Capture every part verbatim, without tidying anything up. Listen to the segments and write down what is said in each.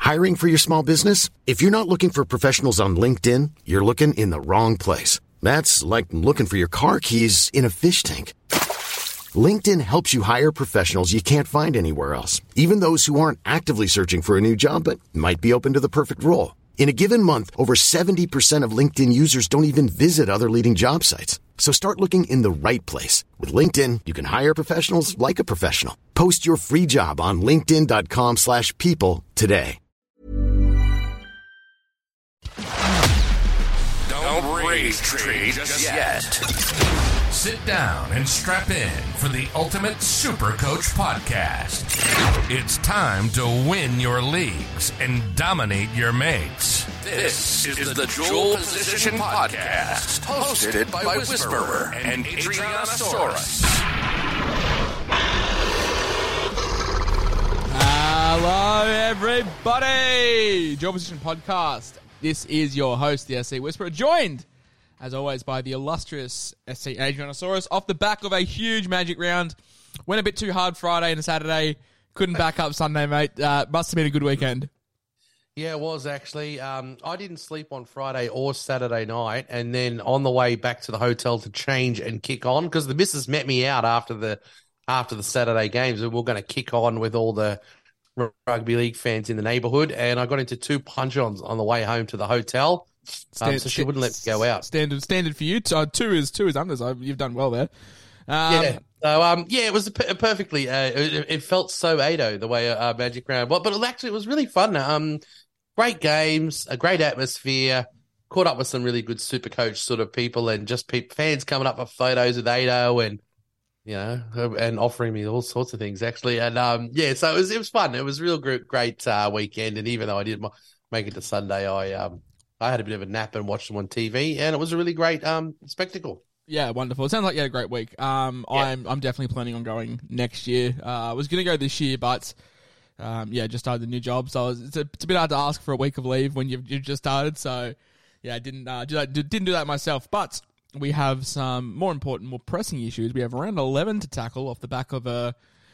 Hiring for your small business? If you're not looking for professionals on LinkedIn, you're looking in the wrong place. That's like looking for your car keys in a fish tank. LinkedIn helps you hire professionals you can't find anywhere else, even those who aren't actively searching for a new job but might be open to the perfect role. In a given month, over seventy percent of LinkedIn users don't even visit other leading job sites. So start looking in the right place. With LinkedIn, you can hire professionals like a professional. Post your free job on linkedin.com slash people today. Don't raise trade just yet. Sit down and strap in for the Ultimate Super Coach Podcast. It's time to win your leagues and dominate your mates. This is the Dual Position Podcast, hosted by Whisperer and Adrianasaurus. Hello, everybody. Dual Position Podcast. This is your host, the S C Whisperer, joined, as always, by the illustrious S C Adrianasaurus, off the back of a huge Magic round. Went a bit too hard Friday and Saturday. Couldn't back up Sunday, mate. Uh, must have been a good weekend. Yeah, it was actually. Um, I didn't sleep on Friday or Saturday night, and then on the way back to the hotel to change and kick on, because the missus met me out after the after the Saturday games, and we're going to kick on with all the rugby league fans in the neighbourhood. And I got into two punch-ons on the way home to the hotel, um, so she wouldn't let me go out. Standard, standard for you. Uh, two is two is unders. Uh, You've done well there. Um, yeah. So um, yeah, it was a p- perfectly. Uh, it, it felt so Ado the way uh, Magic round, but but it actually it was really fun. Um. Great games, a great atmosphere, caught up with some really good super coach sort of people, and just pe- fans coming up for photos with Ado and, you know, and offering me all sorts of things actually. And um, yeah, so it was, it was fun. It was a real great, great uh, weekend. And even though I didn't make it to Sunday, I, um, I had a bit of a nap and watched them on T V, and it was a really great um, spectacle. Yeah, wonderful. It sounds like you had a great week. Um, yeah. I'm, I'm definitely planning on going next year. Uh, I was going to go this year, but Um, yeah, just started a new job, so it's a, it's a bit hard to ask for a week of leave when you've, you've just started. So, yeah, I didn't uh, do that, didn't do that myself. But we have some more important, more pressing issues. We have round eleven to tackle off the back of a,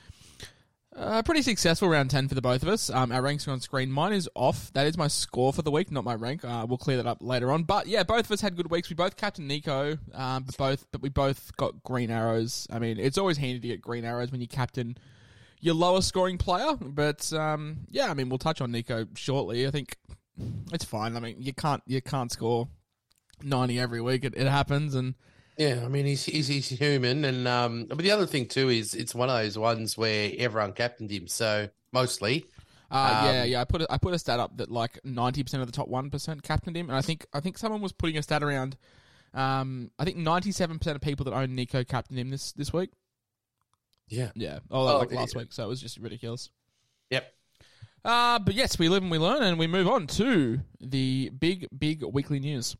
a pretty successful round ten for the both of us. Um, our ranks are on screen. Mine is off. That is my score for the week, not my rank. Uh, we'll clear that up later on. But yeah, both of us had good weeks. We both captained Nico, um, but both but we both got green arrows. I mean, it's always handy to get green arrows when you captain your lowest scoring player, but um, yeah, I mean, we'll touch on Nico shortly. I think it's fine. I mean, you can't you can't score ninety every week. It, it happens, and yeah, I mean, he's he's, he's human, and um, but the other thing too is it's one of those ones where everyone captained him, so mostly. Uh, um, yeah, yeah. I put a, I put a stat up that like ninety percent of the top one percent captained him, and I think I think someone was putting a stat around. Um, I think ninety-seven percent of people that own Nico captained him this this week. Yeah. Yeah. Oh, Oh, like yeah. last week, so it was just ridiculous. Yep. Uh, but yes, we live and we learn, and we move on to the big, big weekly news.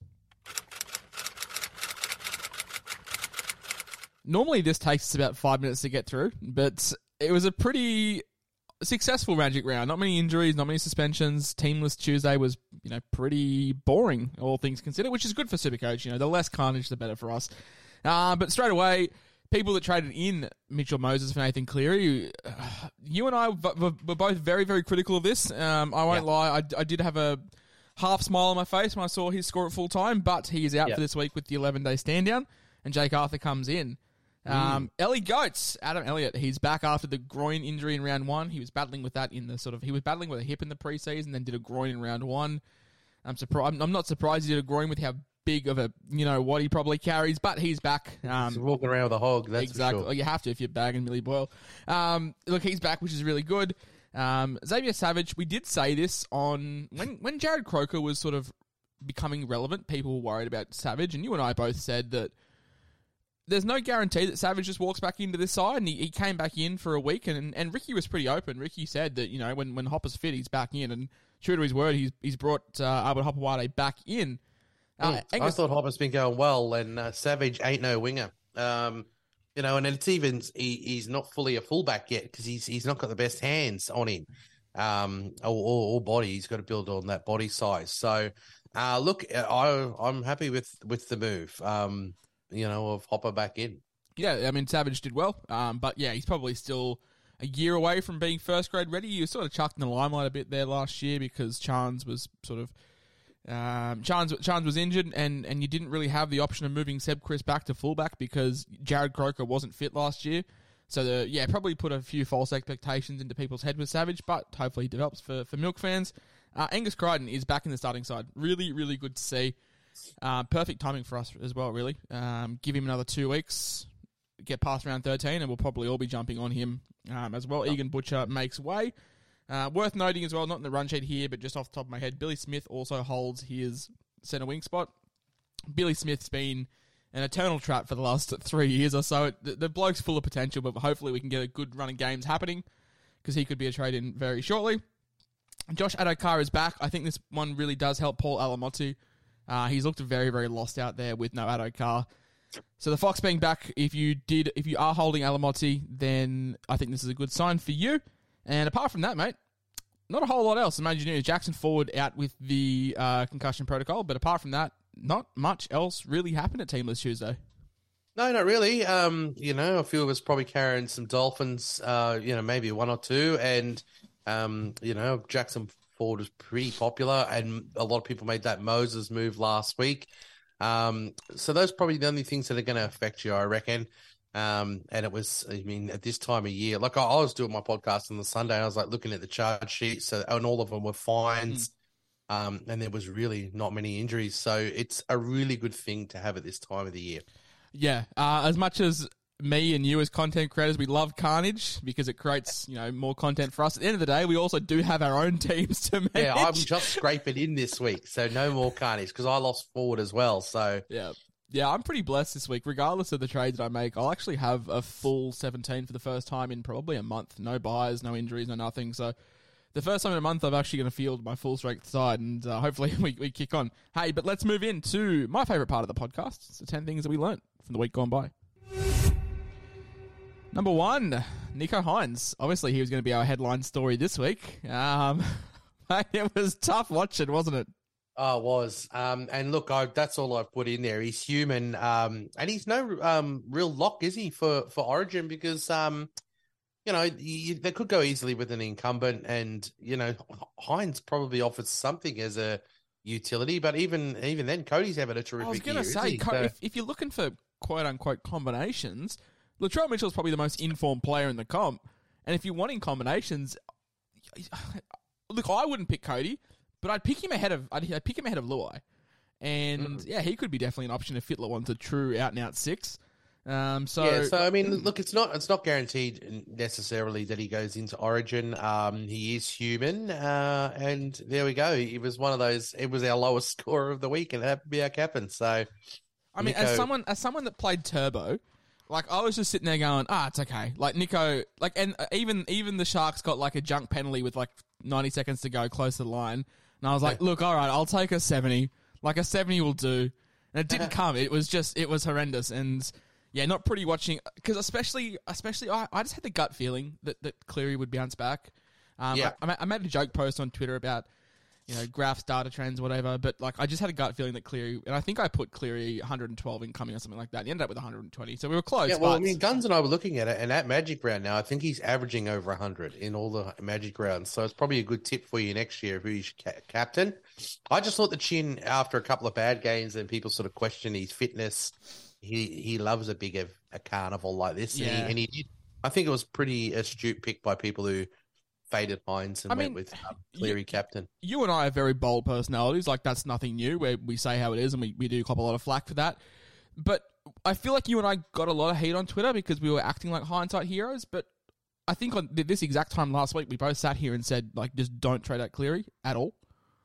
Normally this takes us about five minutes to get through, but it was a pretty successful Magic round. Not many injuries, not many suspensions. Teamless Tuesday was, you know, pretty boring, all things considered, which is good for Supercoach. You know, the less carnage, the better for us. Uh, but straight away, people that traded in Mitchell Moses for Nathan Cleary, uh, you and I were, were both very, very critical of this. Um, I won't Yeah. lie, I, I did have a half smile on my face when I saw his score at full time, but he is out Yeah. for this week with the eleven-day stand-down, and Jake Arthur comes in. Um, Ellie Goats, Adam Elliott, he's back after the groin injury in round one. He was battling with that in the sort of, he was battling with a hip in the preseason, then did a groin in round one. I'm surprised. I'm not surprised he did a groin with how big of a, you know, what he probably carries, but he's back. Um, He's walking around with a hog, that's exactly. for sure. Well, you have to if you're bagging Millie Boyle. Um, look, he's back, which is really good. Um, Xavier Savage, we did say this on, when, when Jared Croker was sort of becoming relevant, people were worried about Savage, and you and I both said that there's no guarantee that Savage just walks back into this side, and he, he came back in for a week, and, and Ricky was pretty open. Ricky said that, you know, when, when Hopper's fit, he's back in, and true to his word, he's he's brought uh, Albert Hopperwade back in. Uh, Mm, Angus- I thought Hopper's been going well, and uh, Savage ain't no winger. Um, you know, and it's even he, he's not fully a fullback yet because he's he's not got the best hands on him, um, or, or, or body. He's got to build on that body size. So, uh, look, I I'm happy with with the move. Um, you know, of Hopper back in. Yeah, I mean, Savage did well, um, but yeah, he's probably still a year away from being first grade ready. You were sort of chucked in the limelight a bit there last year because Chance was sort of um, Chance Chance was injured, and, and you didn't really have the option of moving Seb Chris back to fullback because Jared Croker wasn't fit last year. So the yeah, probably put a few false expectations into people's head with Savage, but hopefully he develops for for Milk fans. Uh, Angus Crichton is back in the starting side. Really, really good to see. Uh, perfect timing for us as well, really. Um, give him another two weeks, get past round thirteen, and we'll probably all be jumping on him um, as well. Egan Butcher makes way. Uh, worth noting as well, not in the run sheet here, but just off the top of my head, Billy Smith also holds his centre wing spot. Billy Smith's been an eternal trap for the last three years or so. The, the bloke's full of potential, but hopefully we can get a good run of games happening because he could be a trade in very shortly. Josh Adokar is back. I think this one really does help Paul Alamotu. Uh, he's looked very, very lost out there with no Adokar. So the Fox being back, if you did, if you are holding Alamotti, then I think this is a good sign for you. And apart from that, mate, not a whole lot else. Imagine Jackson Forward out with the uh, concussion protocol, but apart from that, not much else really happened at Teamless Tuesday. No, not really. Um, you know, a few of us probably carrying some Dolphins, uh, you know, maybe one or two. And, um, you know, Jackson Forward was pretty popular, and a lot of people made that Moses move last week. Um, so those are probably the only things that are going to affect you, I reckon. Um, and it was, I mean, at this time of year, like I, I was doing my podcast on the Sunday, and I was like looking at the charge sheet, so, and all of them were fines. Mm. Um, and there was really not many injuries. So it's a really good thing to have at this time of the year. Yeah. Uh, as much as me and you as content creators, we love carnage because it creates, you know, more content for us. At the end of the day, we also do have our own teams to manage. Yeah, I'm just scraping in this week, so no more carnage because I lost Forward as well. So yeah. Yeah, I'm pretty blessed this week. Regardless of the trades that I make, I'll actually have a full seventeen for the first time in probably a month. No buys, no injuries, no nothing. So the first time in a month, I'm actually going to field my full strength side, and uh, hopefully we, we kick on. Hey, but let's move into my favourite part of the podcast. It's the ten things that we learnt from the week gone by. Number one, Nico Hines. Obviously, he was going to be our headline story this week. Um, it was tough watching, wasn't it? Oh, it was. Um, and look, I, that's all I've put in there. He's human, um, and he's no um, real lock, is he, for, for Origin? Because, um, you know, you, they could go easily with an incumbent, and, you know, Hines probably offers something as a utility, but even even then, Cody's having a terrific I was going to year, say, Co- so- if, if you're looking for quote-unquote combinations, Latrell Mitchell's probably the most informed player in the comp, and if you're wanting combinations, look, I wouldn't pick Cody, but I'd pick him ahead of I'd, I'd pick him ahead of Luai, and mm. yeah, he could be definitely an option if Fitler wants a true out and out six. Um, so yeah, so I mean, look, it's not it's not guaranteed necessarily that he goes into Origin. Um, he is human, uh, and there we go. It was one of those. It was our lowest score of the week, and that would be our captain. So, I mean, Nico, as someone as someone that played Turbo, like I was just sitting there going, ah, it's okay. Like Nico, like and even even the Sharks got like a junk penalty with like ninety seconds to go, close to the line. And I was like, look, all right, I'll take a seventy. Like a seventy will do. And it didn't come. It was just, it was horrendous. And yeah, not pretty watching, because especially, especially, I, I just had the gut feeling that, that Cleary would bounce back. Um, yeah. I, I made a joke post on Twitter about, you know, graphs, data trends, whatever. But like, I just had a gut feeling that Cleary, and I think I put Cleary one hundred twelve incoming or something like that. And he ended up with one hundred twenty. So we were close. Yeah, well, but... I mean, Guns and I were looking at it, and at Magic Round now, I think he's averaging over one hundred in all the Magic Rounds. So it's probably a good tip for you next year who you should ca- captain. I just thought the Chin, after a couple of bad games and people sort of questioned his fitness, he, he loves a big a carnival like this. Yeah. And, he, and he did. I think it was pretty astute pick by people who faded Hines and I went mean, with um, Cleary you, captain. You and I are very bold personalities. Like, that's nothing new, where we say how it is, and we, we do cop a lot of flack for that. But I feel like you and I got a lot of heat on Twitter because we were acting like hindsight heroes. But I think on this exact time last week, we both sat here and said, like, just don't trade out Cleary at all.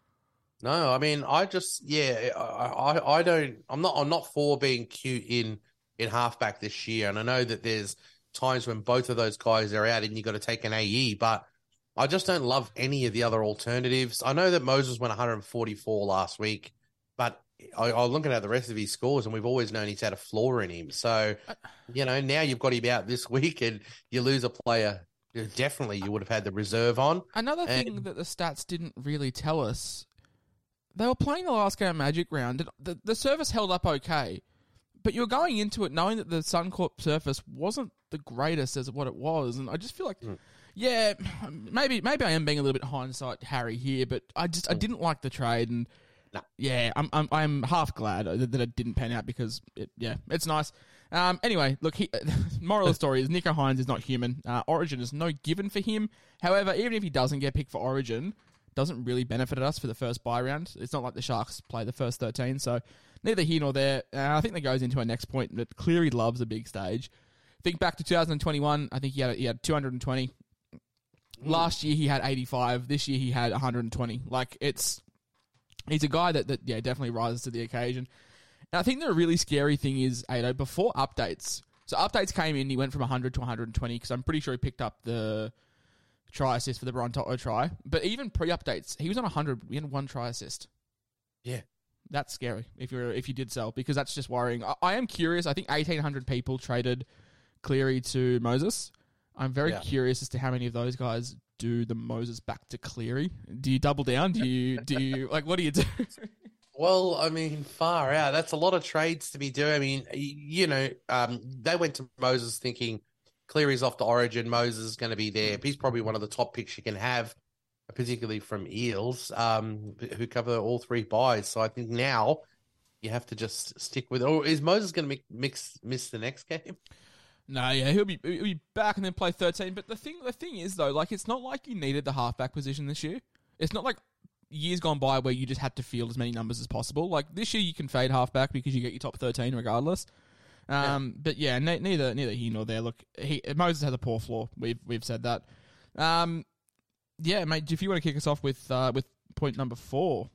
No, I mean, I just, yeah, I, I, I don't, I'm not, I'm not for being cute in, in halfback this year. And I know that there's times when both of those guys are out and you got to take an A E, but I just don't love any of the other alternatives. I know that Moses went one hundred forty-four last week, but I, I'm looking at the rest of his scores, and we've always known he's had a flaw in him. So, you know, now you've got him out this week, and you lose a player. Definitely, you would have had the reserve on. Another and, thing that the stats didn't really tell us, they were playing the last game of Magic Round. The, the service held up okay, but you're going into it knowing that the Suncorp surface wasn't the greatest as what it was, and I just feel like, mm. yeah, maybe maybe I am being a little bit hindsight Harry here, but I just I didn't like the trade, and no. yeah, I'm I'm I'm half glad that it didn't pan out because it, yeah, it's nice. Um, anyway, look, he, moral of the story is Nicho Hynes is not human. Uh, Origin is no given for him. However, even if he doesn't get picked for Origin, doesn't really benefit us for the first bye round. It's not like the Sharks play the first thirteen, so neither here nor there. Uh, I think that goes into our next point that Cleary loves a big stage. Think back to two thousand twenty-one. I think he had he had two hundred twenty. Mm. Last year he had eighty-five. This year he had one hundred twenty. Like it's he's a guy that, that yeah definitely rises to the occasion. And I think the really scary thing is, Ado, before updates. So updates came in, he went from one hundred to one hundred twenty because I'm pretty sure he picked up the try assist for the Brian Toto try. But even pre-updates, he was on one hundred. He had one try assist. Yeah. That's scary if you're if you did sell because that's just worrying. I, I am curious. I think eighteen hundred people traded Cleary to Moses. I'm very yeah. curious as to how many of those guys do the Moses back to Cleary. Do you double down? Do you do you like what do you do? Well, I mean, far out. That's a lot of trades to be doing. I mean, you know, um, they went to Moses thinking Cleary's off to Origin. Moses is going to be there. He's probably one of the top picks you can have, particularly from Eels, um, who cover all three buys. So I think now you have to just stick with it. Or is Moses going to mix miss the next game? No, yeah, he'll be he'll be back and then play thirteen. But the thing the thing is though, like it's not like you needed the halfback position this year. It's not like years gone by where you just had to field as many numbers as possible. Like this year, you can fade halfback because you get your top thirteen regardless. Um, yeah. But yeah, ne- neither neither he nor there. Look, he, Moses has a poor floor. We've we've said that. Um, yeah, mate. If you want to kick us off with uh, with point number four.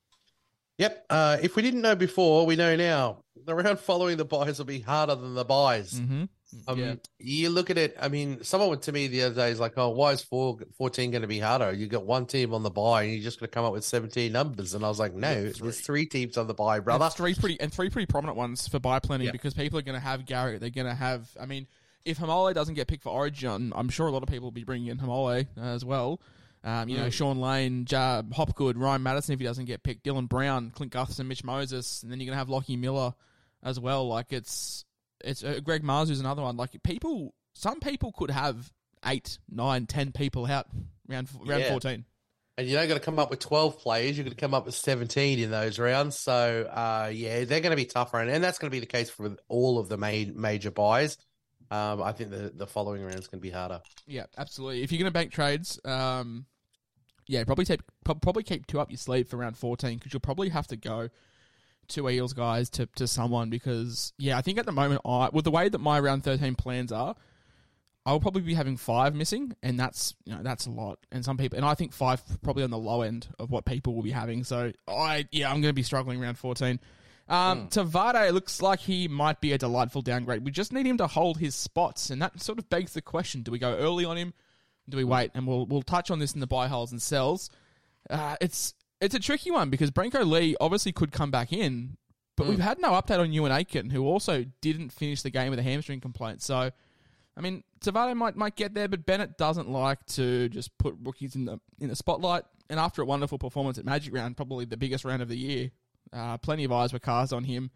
Yep. Uh, if we didn't know before, we know now. The round following the buys will be harder than the buys. Mm-hmm. Um, yeah. You look at it, I mean, someone went to me the other day, is like, oh, why is four, fourteen going to be harder? You got one team on the buy and you're just going to come up with seventeen numbers. And I was like, no, yeah, there's three teams on the buy, brother. And three pretty and three pretty prominent ones for buy plenty yeah. because people are going to have Garrett. They're going to have, I mean, if Hamole doesn't get picked for Origin, I'm sure a lot of people will be bringing in Hamole uh, as well. Um, you mm. know, Sean Lane, Jar, Hopgood, Ryan Madison if he doesn't get picked, Dylan Brown, Clint Gutherson, Mitch Moses, and then you're going to have Lockie Miller as well. Like it's, it's uh, Greg Marzu's another one. Like people, some people could have eight, nine, ten people out round round yeah. fourteen. And you're not going to come up with twelve players. You're going to come up with seventeen in those rounds. So, uh, yeah, they're going to be tougher. And, and that's going to be the case for all of the main, major buys. Um, I think the, the following round is going to be harder. Yeah, absolutely. If you're going to bank trades, um, yeah, probably take, probably keep two up your sleeve for round fourteen because you'll probably have to go two Eels guys to, to someone because, yeah, I think at the moment, I with the way that my round thirteen plans are, I'll probably be having five missing, and that's you know that's a lot. And some people, and I think five probably on the low end of what people will be having. So I, yeah, I'm going to be struggling round fourteen. Um, mm. Tavade looks like he might be a delightful downgrade. We just need him to hold his spots, and that sort of begs the question: do we go early on him? Do we wait? And we'll we'll touch on this in the buy holes and sells. Uh, it's it's a tricky one because Branko Lee obviously could come back in, but mm. we've had no update on Ewan Aitken, who also didn't finish the game with a hamstring complaint. So. I mean, Tavade might might get there, but Bennett doesn't like to just put rookies in the in the spotlight. And after a wonderful performance at Magic Round, probably the biggest round of the year, uh, plenty of eyes were cast on him.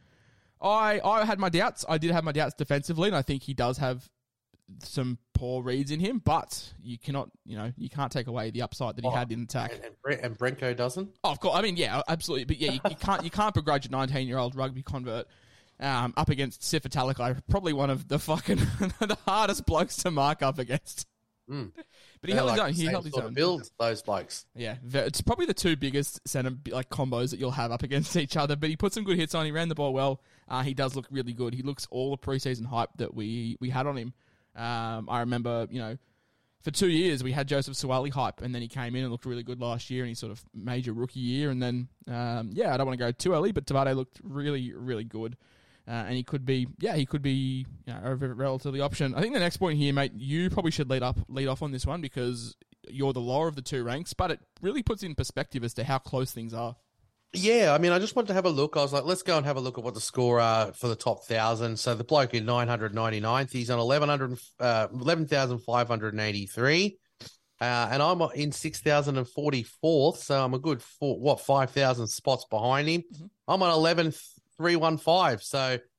I I had my doubts. I did have my doubts defensively, and I think he does have some poor reads in him. But you cannot, you know, you can't take away the upside that he oh, had in attack. And, and, and Brenko doesn't. Oh, of course. I mean, yeah, absolutely. But yeah, you, you can't you can't begrudge a nineteen-year-old rugby convert. Um, up against Sifa Talakai, probably one of the fucking the hardest blokes to mark up against. Mm. But he held his own. He held his own. Build those blokes. Yeah, it's probably the two biggest center like combos that you'll have up against each other. But he put some good hits on. He ran the ball well. Uh, he does look really good. He looks all the preseason hype that we we had on him. Um, I remember, you know, for two years we had Joseph Suwali hype, and then he came in and looked really good last year, and he sort of major rookie year, and then um, yeah, I don't want to go too early, but Tavade looked really really good. Uh, and he could be, yeah, he could be you know, a relatively option. I think the next point here, mate, you probably should lead up, lead off on this one because you're the lower of the two ranks, but it really puts in perspective as to how close things are. Yeah, I mean, I just wanted to have a look. I was like, let's go and have a look at what the score are for the top thousand. So the bloke in nine hundred ninety-ninth, he's on eleven hundred, uh, eleven thousand five hundred eighty-three. Uh, and I'm in six thousand forty-fourth, so I'm a good, four, what, five thousand spots behind him. Mm-hmm. I'm on eleventh. three one five. So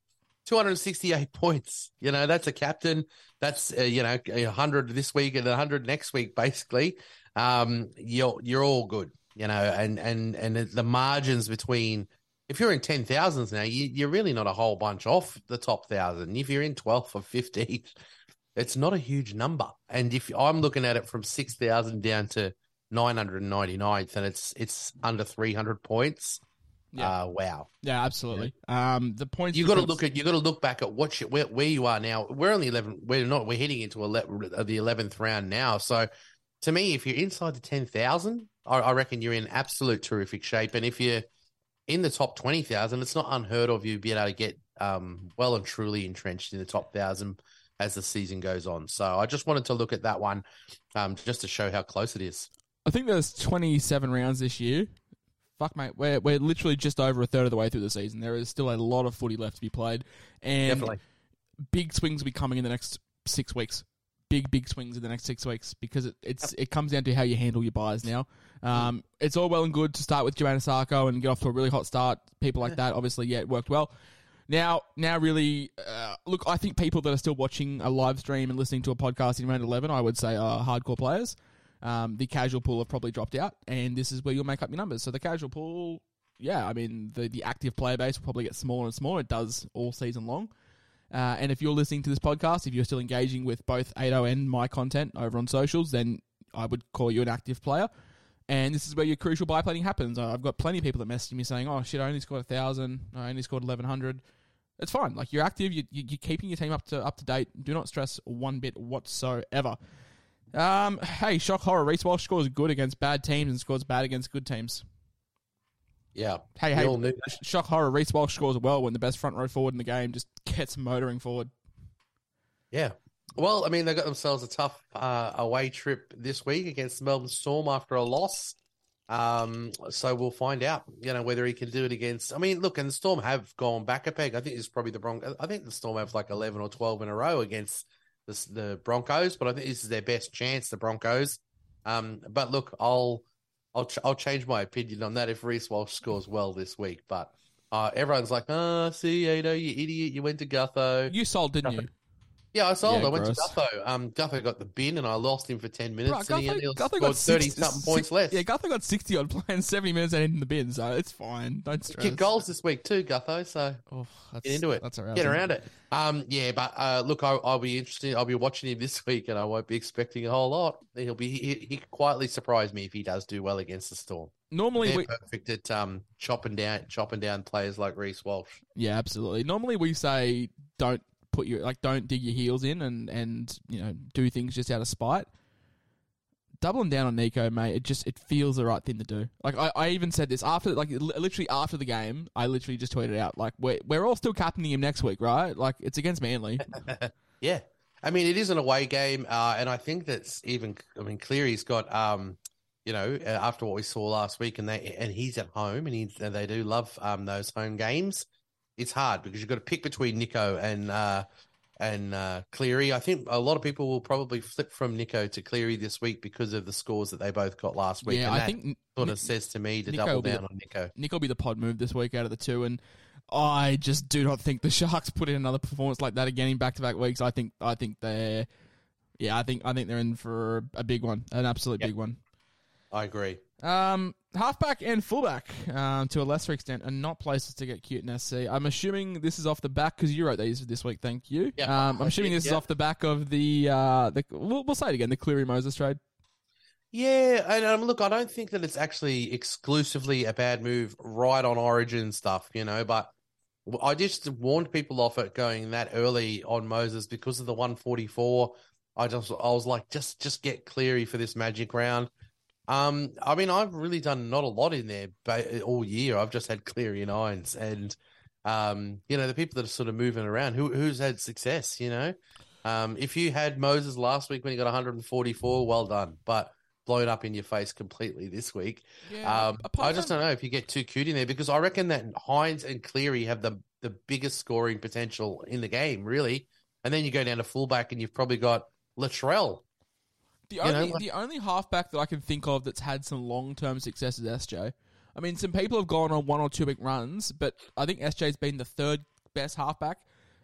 two hundred sixty-eight points. You know, that's a captain. That's, uh, you know, one hundred this week and one hundred next week, basically. Um, you're, you're all good, you know, and, and, and the margins between, if you're in ten thousands now, you, you're really not a whole bunch off the top thousand. If you're in twelfth or fifteenth, it's not a huge number. And if I'm looking at it from six thousand down to nine hundred ninety-ninth, and it's, it's under three hundred points. Yeah. Uh, wow. Yeah, absolutely. Yeah. Um, the points you got to look at you got to look back at what you, where, where you are now. We're only eleven. We're not. We're heading into eleven, the eleventh round now. So, to me, if you're inside the ten thousand, I, I reckon you're in absolute terrific shape. And if you're in the top twenty thousand, it's not unheard of you being able to get um, well and truly entrenched in the top thousand as the season goes on. So, I just wanted to look at that one um, just to show how close it is. I think there's twenty-seven rounds this year. Fuck, mate, we're, we're literally just over a third of the way through the season. There is still a lot of footy left to be played. And Definitely. Big swings will be coming in the next six weeks. Big, big swings in the next six weeks because it it's it comes down to how you handle your buys now. Um, it's all well and good to start with Joanna Sarko and get off to a really hot start. People like that, obviously, yeah, it worked well. Now, now, really, uh, look, I think people that are still watching a live stream and listening to a podcast in round eleven, I would say are hardcore players. Um, the casual pool have probably dropped out, and this is where you'll make up your numbers. So the casual pool, yeah, I mean, the, the active player base will probably get smaller and smaller. It does all season long. Uh, and if you're listening to this podcast, if you're still engaging with both Ado and my content over on socials, then I would call you an active player. And this is where your crucial buy planning happens. I've got plenty of people that message me saying, oh, shit, I only scored one thousand. I only scored eleven hundred. It's fine. Like, you're active. You, you, you're keeping your team up to up to date. Do not stress one bit whatsoever. Um, hey, shock horror. Reece Walsh scores good against bad teams and scores bad against good teams. Yeah. Hey, hey, shock horror. Reece Walsh scores well when the best front row forward in the game just gets motoring forward. Yeah. Well, I mean, they got themselves a tough uh, away trip this week against the Melbourne Storm after a loss. Um, so we'll find out, you know, whether he can do it against. I mean, look, and the Storm have gone back a peg. I think it's probably the Bron- I think the Storm have like eleven or twelve in a row against the, the Broncos, but I think this is their best chance, the Broncos. Um, but look, I'll I'll ch- I'll change my opinion on that if Reece Walsh scores well this week. But uh, everyone's like, oh, see, Ado, you idiot, you went to Gutho. You sold, didn't Gutho. you? Yeah, I sold. Yeah, I went gross. to Gutho. Um, Gutho got the bin, and I lost him for ten minutes, Bro, and Gutho, he only Gutho scored got thirty sixty, something points less. Yeah, Gutho got sixty odd playing seventy minutes and in the bin, so it's fine. Don't stress. Kick goals this week too, Gutho. So oh, that's, get into it. That's around get around it. Um, yeah, but uh, look, I, I'll be interested. I'll be watching him this week, and I won't be expecting a whole lot. He'll be he, he could quietly surprise me if he does do well against the Storm. Normally, they're we, perfect at um chopping down chopping down players like Reece Walsh. Yeah, absolutely. Normally, we say don't put your like don't dig your heels in and and you know do things just out of spite. Doubling down on Nico, mate, it just it feels the right thing to do. Like I, I even said this after, like literally after the game, I literally just tweeted out like we're we're all still captaining him next week, right? Like it's against Manly. Yeah, I mean it is an away game, uh, and I think that's even. I mean Cleary's got um. You know, after what we saw last week, and they and he's at home, and, he, and they do love um, those home games. It's hard because you've got to pick between Nico and uh, and uh, Cleary. I think a lot of people will probably flip from Nico to Cleary this week because of the scores that they both got last week. Yeah, and I that think sort N- of says to me to Nico double will down the, on Nico. Nico will be the pod move this week out of the two, and I just do not think the Sharks put in another performance like that again in back to back weeks. I think I think they're yeah, I think I think they're in for a big one, an absolute Yep. big one. I agree. Um, halfback and fullback, um, to a lesser extent, are not places to get cute in S C. I'm assuming this is off the back because you wrote these this week. Thank you. Yeah, um, I'm assuming this yeah. is off the back of the uh, the we'll, we'll say it again, the Cleary Moses trade. Yeah, and um, look, I don't think that it's actually exclusively a bad move right on Origin stuff, you know, but I just warned people off it going that early on Moses because of the one forty-four. I just I was like, just just get Cleary for this Magic round. Um, I mean, I've really done not a lot in there but all year. I've just had Cleary and Irons, and um, you know, the people that are sort of moving around, who who's had success, you know. Um, if you had Moses last week when he got one forty-four, well done, but blown up in your face completely this week. Yeah, um, I just don't know if you get too cute in there because I reckon that Hines and Cleary have the the biggest scoring potential in the game, really. And then you go down to fullback, and you've probably got Latrell. The only know, like- the only halfback that I can think of that's had some long term success is S J. I mean, some people have gone on one or two big runs, but I think S J's been the third best halfback.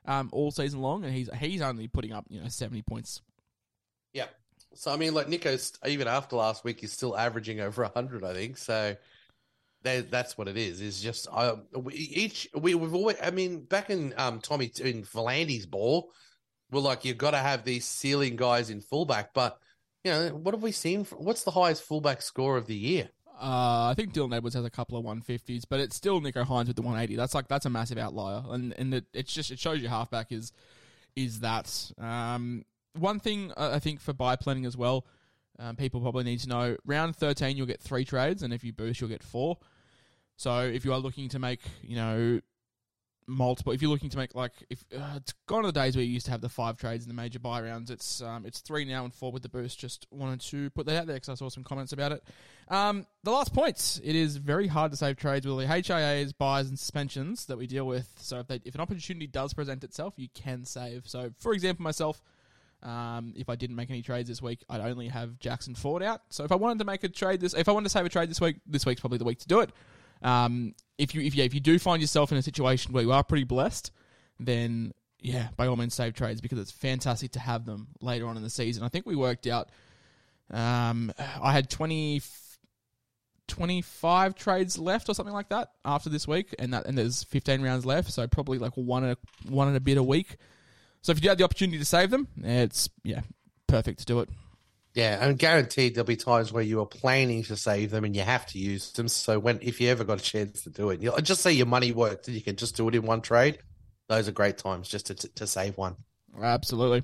um, all season long, and he's he's only putting up you know seventy points. Yeah. So I mean, like Nico's even after last week, he's still averaging over a hundred, I think. So that, that's what it is. Is just uh, we, each we we've always. I mean, back in um Tommy in Volandi's ball, we're like you've got to have these ceiling guys in fullback, but. You know, what have we seen? For, what's the highest fullback score of the year? Uh, I think Dylan Edwards has a couple of one fifties, but it's still Nico Hines with the one eighty. That's like that's a massive outlier, and and it, it's just it shows you halfback is is that. Um, one thing I think for buy planning as well, um, people probably need to know: round thirteen you'll get three trades, and if you boost you'll get four. So if you are looking to make, you know. Multiple. If you're looking to make like, if uh, it's gone to the days where you used to have the five trades in the major buy rounds. It's um, it's three now and four with the boost. Just wanted to put that out there because I saw some comments about it. Um, the last points. It is very hard to save trades with the H I As, buys, and suspensions that we deal with. So if they, if an opportunity does present itself, you can save. So for example, myself, um, if I didn't make any trades this week, I'd only have Jackson Ford out. So if I wanted to make a trade this, if I wanted to save a trade this week, this week's probably the week to do it. Um, if you if yeah, if you do find yourself in a situation where you are pretty blessed, then yeah, by all means save trades because it's fantastic to have them later on in the season. I think we worked out. Um, I had twenty, twenty-five trades left or something like that after this week, and that and there's fifteen rounds left, so probably like one and a, one and a bit a week. So if you do have the opportunity to save them, it's yeah, perfect to do it. Yeah, and guaranteed there'll be times where you are planning to save them and you have to use them. So when if you ever got a chance to do it, you'll just say your money worked and you can just do it in one trade. Those are great times just to to save one. Absolutely.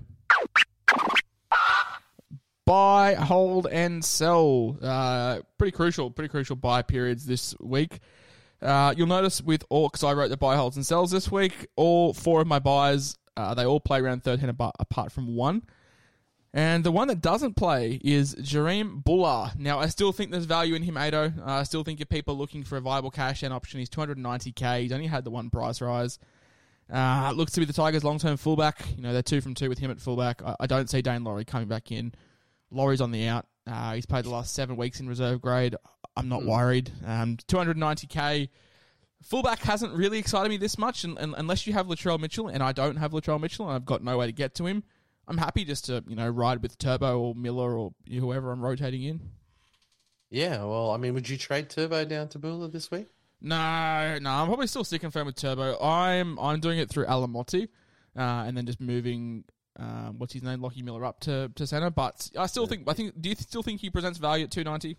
Buy, hold, and sell. Uh, pretty crucial, pretty crucial buy periods this week. Uh, you'll notice with all, because I wrote the buy, holds, and sells this week, all four of my buys, uh, they all play around thirteen apart from one. And the one that doesn't play is Jareem Buller. Now, I still think there's value in him, Ado. Uh, I still think if people are looking for a viable cash and option, he's two hundred ninety K. He's only had the one price rise. Uh, looks to be the Tigers' long-term fullback. You know, they're two from two with him at fullback. I, I don't see Dane Laurie coming back in. Laurie's on the out. Uh, he's played the last seven weeks in reserve grade. I'm not worried. Um, two hundred ninety K. Fullback hasn't really excited me this much, and, and, unless you have Latrell Mitchell, and I don't have Latrell Mitchell, and I've got no way to get to him. I'm happy just to, you know, ride with Turbo or Miller or whoever I'm rotating in. Yeah, well, I mean, would you trade Turbo down to Buller this week? No, no, I'm probably still sticking firm with Turbo. I'm I'm doing it through Alamotti, uh, and then just moving, um, what's his name, Lockie Miller up to, to centre. But I still think, I think, do you still think he presents value at two ninety?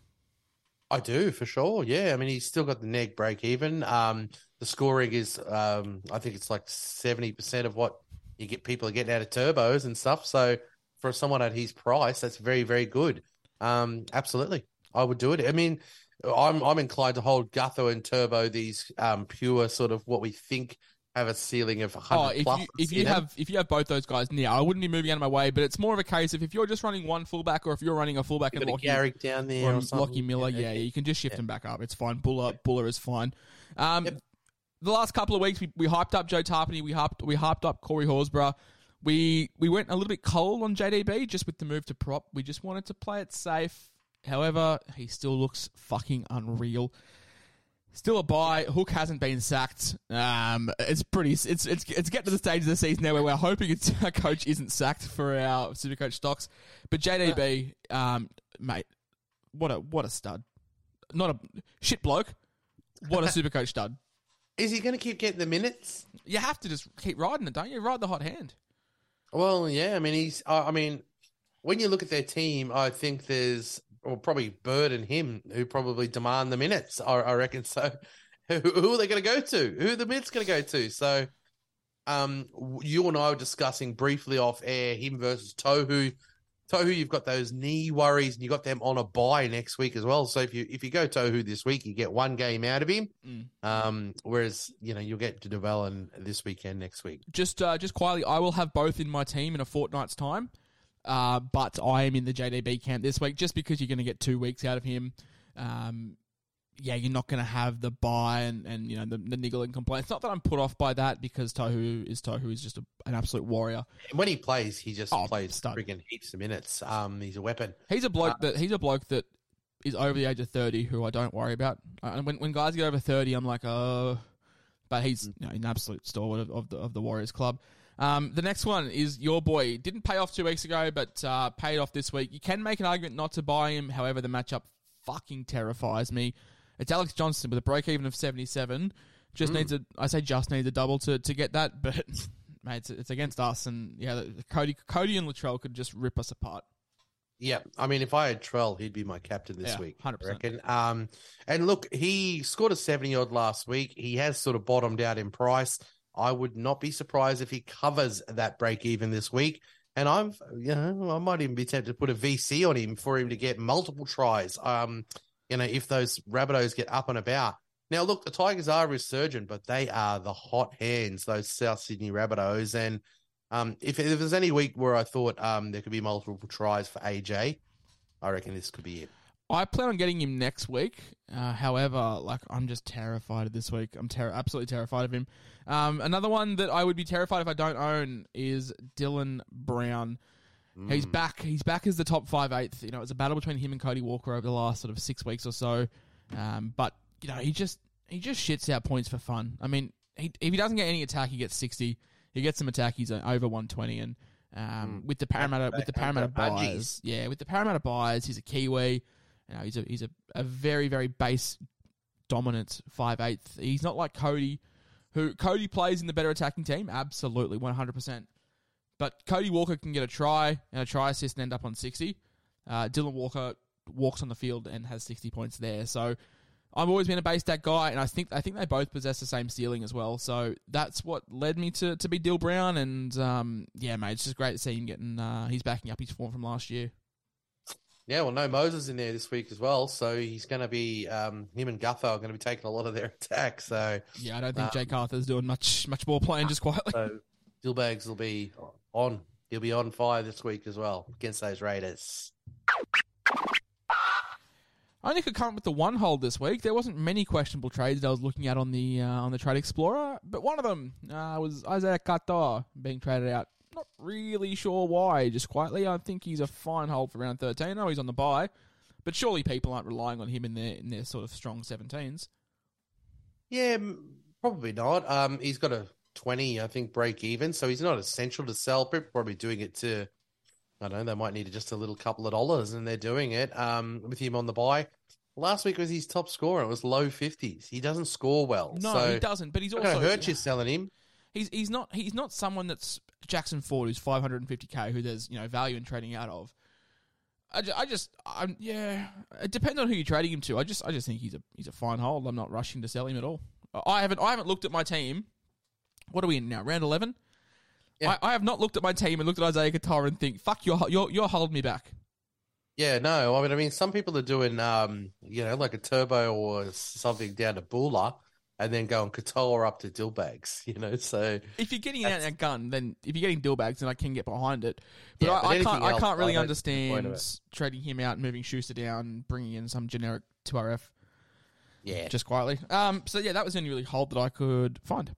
I do, for sure. Yeah, I mean, he's still got the neg break even. Um, the scoring is, um, I think it's like seventy percent of what you get people are getting out of turbos and stuff. So for someone at his price, that's very, very good. Um, absolutely. I would do it. I mean, I'm I'm inclined to hold Gutho and Turbo, these um, pure sort of what we think have a ceiling of one hundred oh, if plus. You, if you have if you have both those guys now, I wouldn't be moving out of my way, but it's more of a case of if you're just running one fullback or if you're running a fullback You've and got Lockie, Garrick down there or or something. Lockie Miller, yeah, yeah, you can just shift yeah. them back up. It's fine. Buller Buller is fine. Um, Yep. The last couple of weeks, we, we hyped up Joe Tarpany, we hyped we hyped up Corey Horsburgh. We we went a little bit cold on J D B just with the move to prop. We just wanted to play it safe. However, he still looks fucking unreal. Still a buy. Hook hasn't been sacked. Um, it's pretty. It's it's it's getting to the stage of the season now where we're hoping it's, our coach isn't sacked for our Supercoach stocks. But J D B, um, mate, what a what a stud. Not a shit bloke. What a Supercoach stud. Is he going to keep getting the minutes? You have to just keep riding it, don't you? Ride the hot hand. Well, yeah. I mean, he's. I mean, when you look at their team, I think there's, or probably Bird and him, who probably demand the minutes. I, I reckon. So, who, who are they going to go to? Who are the minutes going to go to? So, um, you and I were discussing briefly off air him versus Tohu. Tohu, you've got those knee worries, and you got them on a bye next week as well. So if you if you go Tohu this week, you get one game out of him. Mm. Um, whereas you know you'll get to Devellin this weekend next week. Just uh, just quietly, I will have both in my team in a fortnight's time. Uh, but I am in the J D B camp this week just because you're going to get two weeks out of him. Um, yeah, you're not going to have the buy and, and you know the, the niggle and complaint. It's not that I'm put off by that because Tohu is Tohu is just a, an absolute warrior. And when he plays, he just Oh, plays stud. friggin' heaps of minutes. Um, he's a weapon. He's a bloke Uh, that he's a bloke that is over the age of thirty who I don't worry about. Uh, and when when guys get over thirty, I'm like, oh, but he's you know, an absolute stalwart of, of the of the Warriors club. Um, the next one is your boy. Didn't pay off two weeks ago, but uh, paid off this week. You can make an argument not to buy him. However, the matchup fucking terrifies me. It's Alex Johnston with a break-even of seventy-seven. Just mm. needs a, I say just needs a double to, to get that, but mate, it's, it's against us. And yeah, Cody Cody and Latrell could just rip us apart. Yeah, I mean, if I had Trell, he'd be my captain this yeah, week. one hundred percent. I reckon. Um, and look, he scored a seventy-odd last week. He has sort of bottomed out in price. I would not be surprised if he covers that break even this week. And I'm, you know, I might even be tempted to put a V C on him for him to get multiple tries. Um, you know, if those Rabbitohs get up and about. Now, look, the Tigers are resurgent, but they are the hot hands, those South Sydney Rabbitohs. And um, if, if there's any week where I thought um, there could be multiple tries for A J, I reckon this could be it. I plan on getting him next week. Uh, however, like I'm just terrified of this week. I'm ter- absolutely terrified of him. Um, another one that I would be terrified if I don't own is Dylan Brown. Mm. He's back. He's back as the top five eighth. You know, it's a battle between him and Cody Walker over the last sort of six weeks or so. Um, but you know, he just he just shits out points for fun. I mean, he, if he doesn't get any attack, he gets sixty. He gets some attack, he's over one twenty. And um, mm. with the Parramatta, with the Parramatta buys, yeah, with the Parramatta buys, he's a Kiwi. You know, he's a he's a, a very, very base dominant five eighth. He's not like Cody, who Cody plays in the better attacking team, absolutely, one hundred percent. But Cody Walker can get a try and a try assist and end up on sixty. Uh, Dylan Walker walks on the field and has sixty points there. So I've always been a base stat guy, and I think I think they both possess the same ceiling as well. So that's what led me to, to be Dill Brown. And um, yeah, mate, it's just great to see him getting. Uh, he's backing up his form from last year. Yeah, well, no Moses in there this week as well, so he's going to be um, him and Gutho are going to be taking a lot of their attack. So yeah, I don't think um, Jake Arthur's doing much much more playing just quietly. So Dillbags will be on. He'll be on fire this week as well against those Raiders. I only could come up with the one hold this week. There wasn't many questionable trades that I was looking at on the uh, on the Trade Explorer, but one of them uh, was Isaiah Katoa being traded out. Not really sure why, just quietly. I think he's a fine hold for round thirteen. I know he's on the bye, but surely people aren't relying on him in their in their sort of strong seventeens. Yeah, probably not. Um, he's got a twenty, I think, break even, so he's not essential to sell. People are probably doing it to, I don't know, they might need just a little couple of dollars, and they're doing it um, with him on the bye. Last week was his top scorer. It was low fifties. He doesn't score well. No, so he doesn't, but he's also... It's going to hurt you selling him. He's he's not he's not someone that's Jackson Ford, who's five hundred fifty K, who there's, you know, value in trading out of. I just, I just I'm, yeah, it depends on who you're trading him to. I just I just think he's a he's a fine hold. I'm not rushing to sell him at all. I haven't I haven't looked at my team. What are we in now? Round eleven? Yeah. I, I have not looked at my team and looked at Isaiah Katoa and think, fuck, you're you're you're holding me back. Yeah, no. I mean, I mean, some people are doing, um, you know, like a turbo or something down to Bula, and then going Katoa up to Dillbags, you know. So if you're getting out a gun, then if you're getting Dillbags, then I can get behind it. But, yeah, I, but I can't. else, I can't really I understand trading him out and moving Schuster down, bringing in some generic two R F. Yeah, just quietly. Um. So yeah, that was the only really hold that I could find.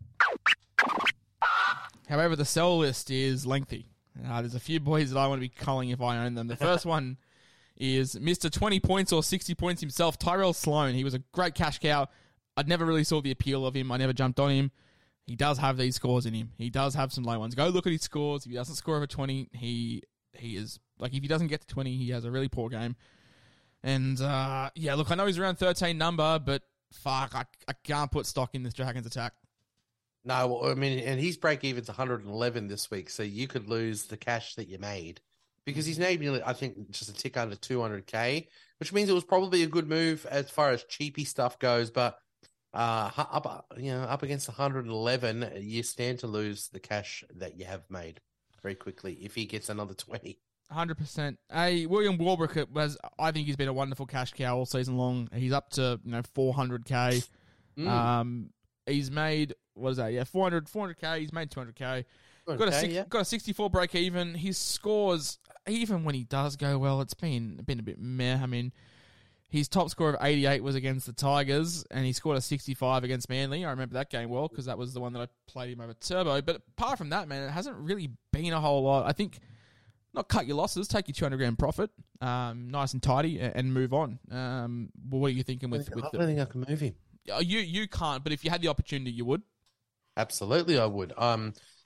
However, the sell list is lengthy. Uh, there's a few boys that I want to be culling if I own them. The first one is Mister twenty points or sixty points himself, Tyrell Sloan. He was a great cash cow. I never really saw the appeal of him. I never jumped on him. He does have these scores in him. He does have some low ones. Go look at his scores. If he doesn't score over twenty, he he is... Like, if he doesn't get to twenty, he has a really poor game. And, uh, yeah, look, I know he's around thirteen number, but fuck, I, I can't put stock in this Dragons attack. No, I mean, and his break-even's one hundred eleven this week, so you could lose the cash that you made. Because he's made nearly, I think, just a tick under two hundred K, which means it was probably a good move as far as cheapy stuff goes, but uh, up, you know, up against one hundred eleven, you stand to lose the cash that you have made very quickly if he gets another twenty. one hundred percent. Hey, William Warbrick was, I think he's been a wonderful cash cow all season long. He's up to, you know, four hundred K. Mm. Um, he's made, what is that? Yeah, four hundred, four hundred K. He's made two hundred K. Got a, six, yeah. got a sixty-four break even. His scores, even when he does go well, it's been been a bit meh. I mean, his top score of eighty-eight was against the Tigers, and he scored a sixty-five against Manly. I remember that game well because that was the one that I played him over Turbo. But apart from that, man, it hasn't really been a whole lot. I think not cut your losses, take your two hundred grand profit, um, nice and tidy, and move on. Um, what are you thinking with? I with don't the, think I can move him. You you can't, but if you had the opportunity, you would. Absolutely, I would. Um.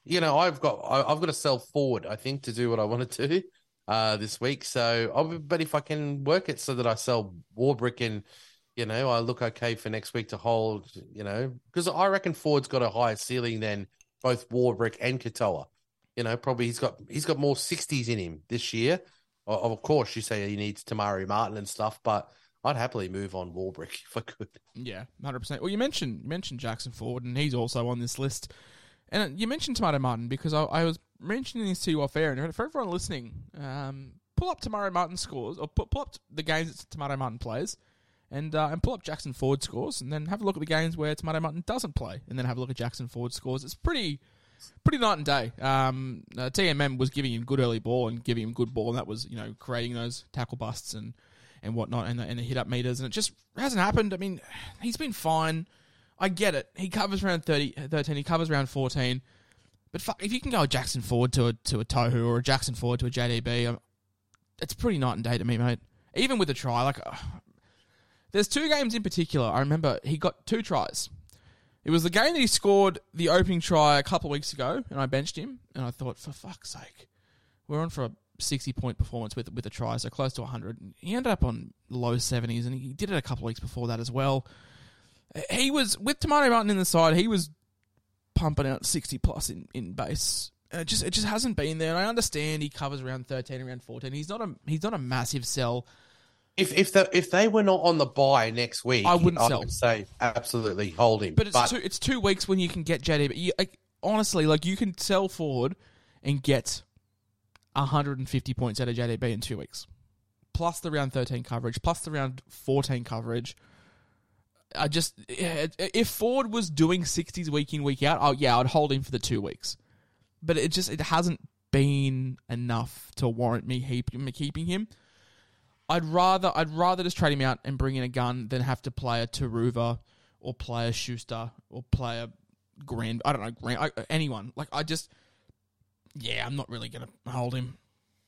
you know, I've got I, I've got to sell forward, I think, to do what I want to do uh, this week. So, I'll, but if I can work it so that I sell Warbrick and, you know, I look okay for next week to hold, you know, because I reckon Ford's got a higher ceiling than both Warbrick and Katoa. You know, probably he's got he's got more sixties in him this year. Of course, you say he needs Tamari Martin and stuff, but I'd happily move on Warbrick if I could. Yeah, one hundred percent. Well, you mentioned you mentioned Jackson Ford, and he's also on this list. And you mentioned Tamari Martin because I, I was mentioning this to you off air, and for everyone listening, um, pull up Tamari Martin scores, or pull, pull up the games that Tamari Martin plays, and uh, and pull up Jackson Ford scores, and then have a look at the games where Tamari Martin doesn't play, and then have a look at Jackson Ford scores. It's pretty... Pretty night and day. Um, uh, T M M was giving him good early ball and giving him good ball, and that was, you know, creating those tackle busts and, and whatnot, and the, and the hit up meters, and it just hasn't happened. I mean, he's been fine. I get it. He covers around thirty, thirteen, he covers around fourteen, but fuck, if you can go a Jackson Ford to a to a Tohu or a Jackson Ford to a J D B, um, it's pretty night and day to me, mate. Even with a try, like, uh, there's two games in particular. I remember he got two tries. It was the game that he scored the opening try a couple of weeks ago, and I benched him, and I thought, for fuck's sake, we're on for a sixty-point performance with with a try, so close to one hundred. He ended up on low seventies, and he did it a couple of weeks before that as well. He was, with Tamari Martin in the side, he was pumping out sixty plus in, in base. And it just it just hasn't been there, and I understand he covers around thirteen, around fourteen. He's not a he's not a massive sell. If if the, if they were not on the bye next week, I wouldn't I sell. would say absolutely hold him. But it's but, two it's two weeks when you can get J D B. You, like, honestly, like you can sell forward and get one hundred fifty points out of J D B in two weeks, plus the round thirteen coverage, plus the round fourteen coverage. I just yeah, if Ford was doing sixties week in week out, oh yeah, I'd hold him for the two weeks. But it just it hasn't been enough to warrant me keep, keeping him. I'd rather I'd rather just trade him out and bring in a gun than have to play a Taruva or play a Schuster or play a Grand. I don't know, Grand, I, anyone. Like, I just, yeah, I'm not really going to hold him.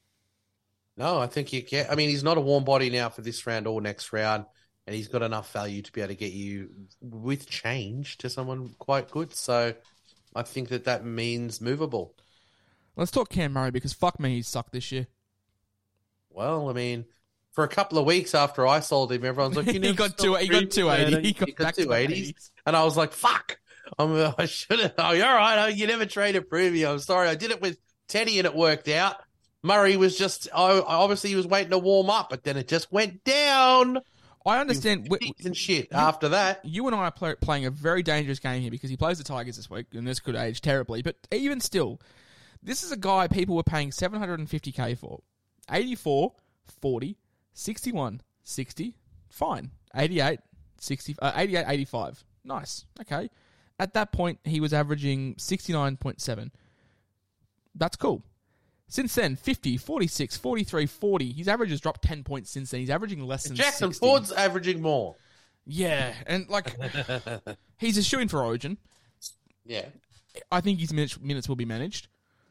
No, I think you can. I mean, he's not a warm body now for this round or next round, and he's got enough value to be able to get you with change to someone quite good. So I think that that means movable. Let's talk Cam Murray because fuck me, he's sucked this year. Well, I mean, for a couple of weeks after I sold him, everyone's like, you he got two, he got two eighty. He got, he got back two eighties. And I was like, fuck. I'm, I should have. Oh, you're all right. You never traded Pruvy. I'm sorry. I did it with Teddy and it worked out. Murray was just, oh, obviously he was waiting to warm up, but then it just went down. I understand. We, and shit you, after that. You and I are play, playing a very dangerous game here because he plays the Tigers this week, and this could age terribly. But even still, this is a guy people were paying seven hundred fifty K for. eighty-four, forty, sixty-one, sixty, fine. eighty-eight, sixty, uh, eighty-eight, eighty-five. Nice. Okay. At that point, he was averaging sixty-nine point seven. That's cool. Since then, fifty, forty-six, forty-three, forty. His average has dropped ten points since then. He's averaging less than Jackson sixty. Ford's averaging more. Yeah, and like, he's a shoo-in for Origin. Yeah. I think his minutes, minutes will be managed.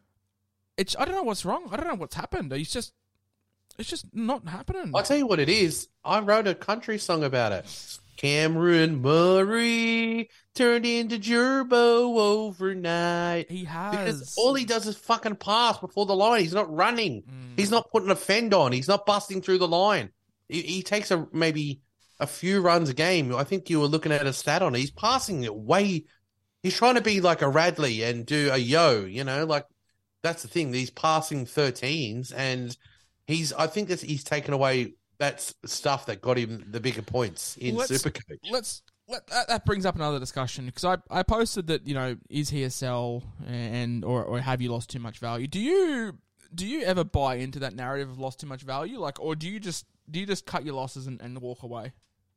It's I don't know what's wrong. I don't know what's happened. He's just, it's just not happening. I'll tell you what it is. I wrote a country song about it. Cameron Murray turned into Gerbo overnight. He has. Because all he does is fucking pass before the line. He's not running. Mm. He's not putting a fend on. He's not busting through the line. He, he takes a maybe a few runs a game. I think you were looking at a stat on it. He's passing it way. He's trying to be like a Radley and do a yo, you know, like that's the thing. He's passing thirteens and he's, I think that he's taken away that's stuff that got him the bigger points in let's, Supercoach. Let's let, that, that brings up another discussion because I, I posted that, you know, is he a sell and or or have you lost too much value? Do you do you ever buy into that narrative of lost too much value, like, or do you just do you just cut your losses and, and walk away?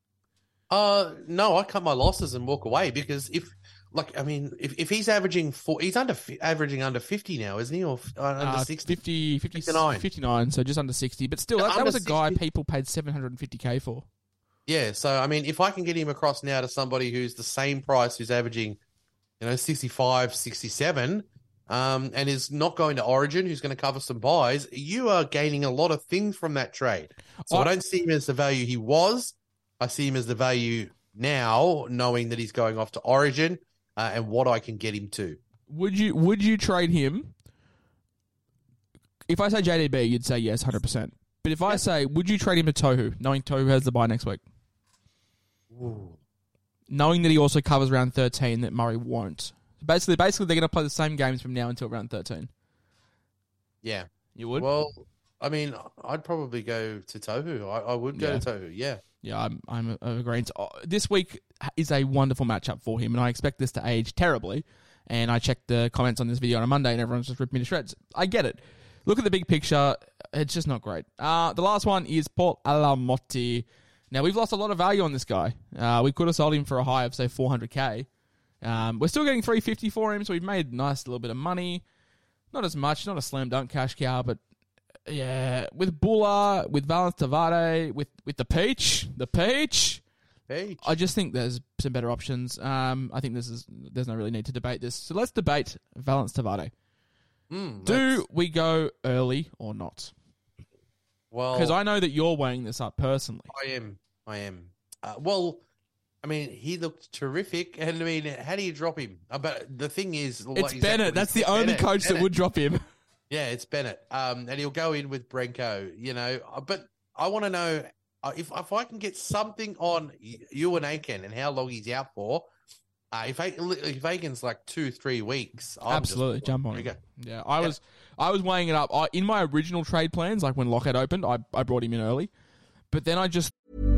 Uh, no, I cut my losses and walk away because if, like, I mean, if, if he's averaging four, he's under averaging under fifty now, isn't he, or uh, under uh, sixty? fifty, fifty, fifty-nine. fifty-nine, so just under sixty. But still, that, that was a guy sixty people paid seven hundred fifty K for. Yeah, so, I mean, if I can get him across now to somebody who's the same price, who's averaging, you know, sixty-five, sixty-seven, um, and is not going to Origin, who's going to cover some buys, you are gaining a lot of things from that trade. So I, I don't see him as the value he was. I see him as the value now, knowing that he's going off to Origin uh, and what I can get him to. Would you would you trade him? If I say J D B, you'd say yes, one hundred percent. But if I say, would you trade him to Tohu, knowing Tohu has the bye next week? Ooh. Knowing that he also covers round thirteen, that Murray won't. Basically, basically they're going to play the same games from now until round thirteen. Yeah. You would? Well, I mean, I'd probably go to Tohu. I, I would go Yeah. to Tohu, yeah. Yeah, I'm, I'm agreeing. Oh, this week is a wonderful matchup for him, and I expect this to age terribly. And I checked the comments on this video on a Monday, and everyone's just ripped me to shreds. I get it. Look at the big picture. It's just not great. Uh, the last one is Paul Alamotti. Now, we've lost a lot of value on this guy. Uh, we could have sold him for a high of, say, four hundred K. Um, we're still getting three fifty for him, so we've made a nice little bit of money. Not as much, not a slam dunk cash cow, but yeah, with Bulla, with Valence Tavade, with, with the Peach, the Peach, Peach. I just think there's some better options. Um, I think this is there's no really need to debate this. So let's debate Valence Tavade. Mm, Do we go early or not? Well, Because I know that you're weighing this up personally. I am. I am. Uh, well, I mean, he looked terrific, and I mean, how do you drop him? Uh, but the thing is, It's like, exactly, Bennett. That's the it's only Bennett, coach that Bennett. would drop him. Yeah, it's Bennett. Um, and he'll go in with Brenko. You know, Uh, but I want to know uh, if if I can get something on Ewan Aiken and how long he's out for. Uh, if I, if Aiken's like two, three weeks, I'm Absolutely, just, jump on There you it. go. Yeah, I Yeah. was I was weighing it up. I, in my original trade plans, like when Lockout opened, I, I brought him in early. But then I just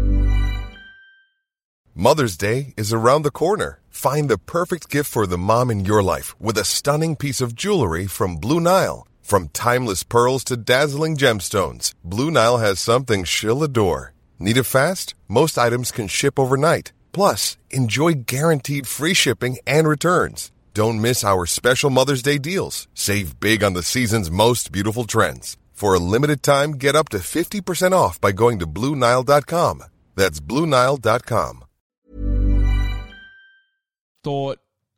Mother's Day is around the corner. Find the perfect gift for the mom in your life with a stunning piece of jewelry from Blue Nile. From timeless pearls to dazzling gemstones, Blue Nile has something she'll adore. Need it fast? Most items can ship overnight. Plus, enjoy guaranteed free shipping and returns. Don't miss our special Mother's Day deals. Save big on the season's most beautiful trends. For a limited time, get up to fifty percent off by going to Blue Nile dot com. That's Blue Nile dot com. thought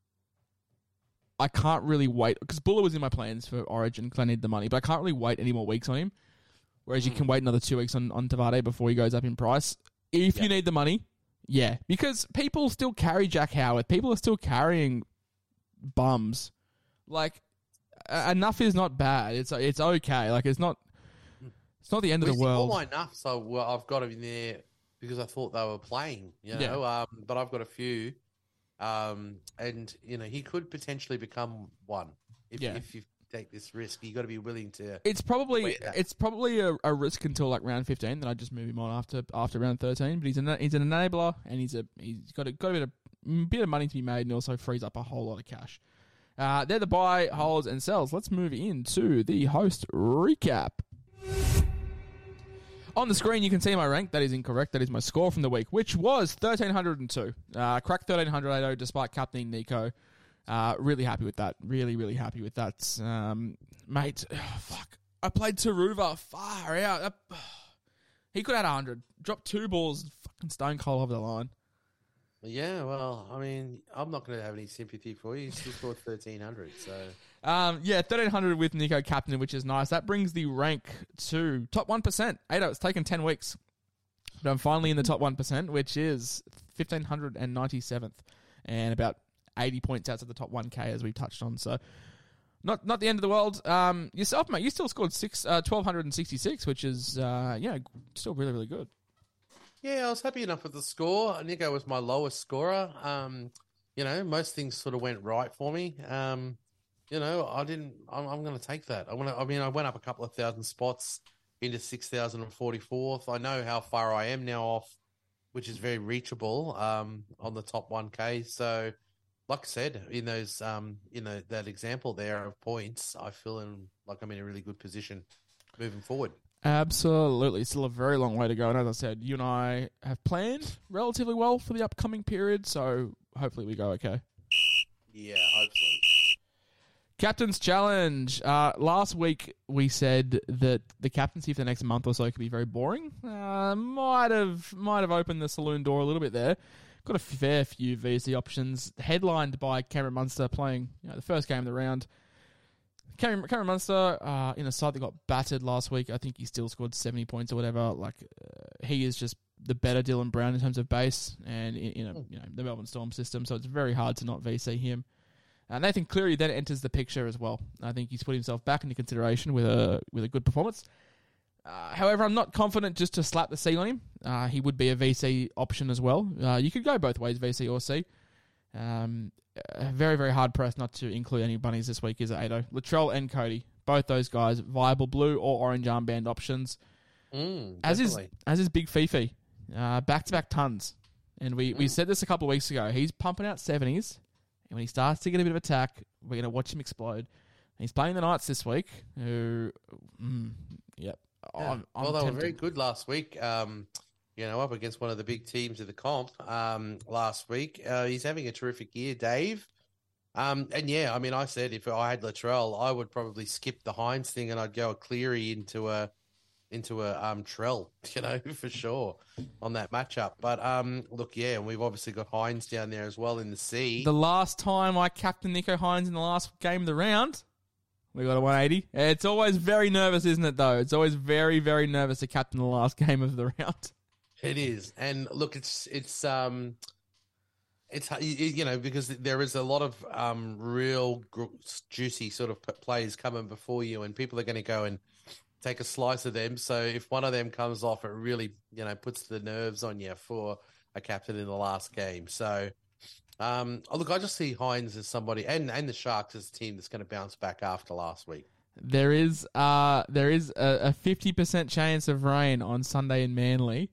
I can't really wait because Buller was in my plans for Origin because I need the money, but I can't really wait any more weeks on him. Whereas you can wait another two weeks on, on Tavade before he goes up in price. If Yeah. you need the money, yeah. Because people still carry Jack Howard. People are still carrying bums. Like, uh, enough is not bad. It's it's okay. Like, it's not it's not the end of the world. All my enough, so well, I've got him in there because I thought they were playing, you know. Yeah. Um, but I've got a few, um, and you know he could potentially become one if Yeah. if you take this risk. You got to be willing to. It's probably Wait, that- it's probably a, a risk until like round fifteen. Then I just move him on after after round thirteen. But he's an he's an enabler, and he's a he's got a got a bit of mm, bit of money to be made, and also frees up a whole lot of cash. Uh, they're the buy, holds, and sells. Let's move into the host recap. On the screen, you can see my rank. That is incorrect. That is my score from the week, which was thirteen hundred two. Uh, cracked thirteen hundred despite captaining Nico. Uh, really happy with that. Really, really happy with that. Um, mate, oh, fuck. I played Taruva far out. Uh, he could have had one hundred. Dropped two balls, fucking stone cold over the line. Yeah, well, I mean, I'm not going to have any sympathy for you. You still scored thirteen hundred, so Um, yeah, thirteen hundred with Nico captain, which is nice. That brings the rank to top one percent. Ado, it's taken ten weeks. But I'm finally in the top one percent, which is fifteen ninety-seventh. And about eighty points out of the top one K, as we've touched on. So, not not the end of the world. Um, yourself, mate, you still scored six, uh, twelve sixty-six, which is, uh, yeah, still really, really good. yeah, I was happy enough with the score. Nico was my lowest scorer. Um, you know, most things sort of went right for me. Um, you know, I didn't. I'm, I'm going to take that. I want to. I mean, I went up a couple of thousand spots into six thousand and forty-fourth. I know how far I am now off, which is very reachable. Um, on the top one K. So, like I said, in those, um, you know, that example there of points, I feel in like I'm in a really good position moving forward. Absolutely. Still a very long way to go. And as I said, you and I have planned relatively well for the upcoming period, so hopefully we go okay. Yeah, hopefully. Captain's Challenge. Uh, last week we said that the captaincy for the next month or so could be very boring. Uh, might have might have opened the saloon door a little bit there. Got a fair few V C options, headlined by Cameron Munster playing you know, the first game of the round. Cameron, Cameron Munster, uh, in a side that got battered last week, I think he still scored seventy points or whatever. Like uh, he is just the better Dylan Brown in terms of base and in, in a, you know the Melbourne Storm system, so it's very hard to not V C him. Uh, Nathan Cleary then enters the picture as well. I think he's put himself back into consideration with a with a good performance. Uh, however, I'm not confident just to slap the C on him. Uh, he would be a V C option as well. Uh, you could go both ways, V C or C. Um, uh, very, very hard pressed not to include any bunnies this week is at Ado. Latrell and Cody, both those guys, viable blue or orange armband options. Mm, as is definitely. as is Big Fifi, uh, back-to-back tons. And we, mm. we said this a couple of weeks ago. He's pumping out seventies, and when he starts to get a bit of attack, we're going to watch him explode. And he's playing the Knights this week, who, mm, yep. Yeah. I'm, I'm well, they tempted. were very good last week. Um, you know, up against one of the big teams of the comp um, last week. Uh, he's having a terrific year, Dave. Um, and yeah, I mean, I said if I had Latrell, I would probably skip the Hines thing and I'd go a Cleary into a into a um, Trell, you know, for sure on that matchup. But um, look, yeah, and we've obviously got Hines down there as well in the C. The last time I captained Nico Hines in the last game of the round, we got a one eighty. It's always very nervous, isn't it, though? It's always very, very nervous to captain the last game of the round. It is. And look, it's, it's, um, it's, you know, because there is a lot of um, real juicy sort of plays coming before you, and people are going to go and take a slice of them. So if one of them comes off, it really, you know, puts the nerves on you for a captain in the last game. So, Um, oh, look, I just see Hines as somebody, and, and the Sharks as a team that's going to bounce back after last week. There is uh there is a fifty percent chance of rain on Sunday in Manly,